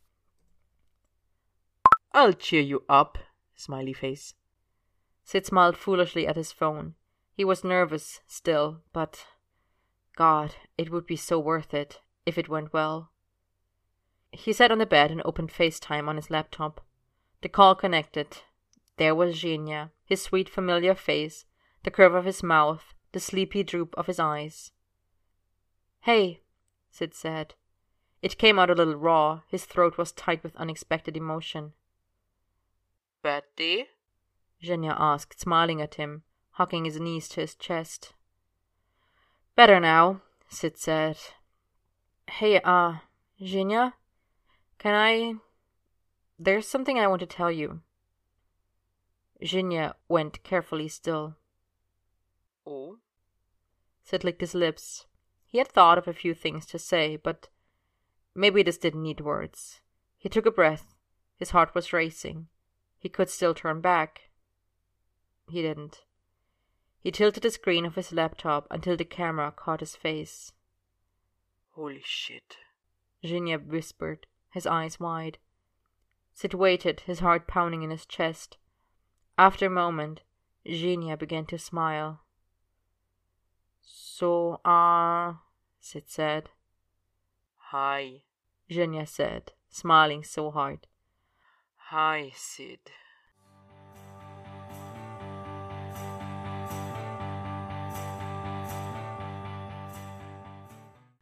"I'll cheer you up," smiley face. Sid smiled foolishly at his phone. He was nervous still, but God, it would be so worth it if it went well. He sat on the bed and opened FaceTime on his laptop. The call connected. There was Xenia, his sweet familiar face, the curve of his mouth, the sleepy droop of his eyes. "Hey," Sid said. It came out a little raw. His throat was tight with unexpected emotion. "Bad day?" Xenia asked, smiling at him, hugging his knees to his chest. "Better now," Sid said. "Hey, uh, Xenia? Can I... There's something I want to tell you." Xenia went carefully still. "Oh?" Sid licked his lips. He had thought of a few things to say, but maybe this didn't need words. He took a breath. His heart was racing. He could still turn back. He didn't. He tilted the screen of his laptop until the camera caught his face. "Holy shit," Xenia whispered, his eyes wide. Sid waited, his heart pounding in his chest. After a moment, Xenia began to smile. "So, uh," Sid said. "Hi," Xenia said, smiling so hard. "Hi, Sid."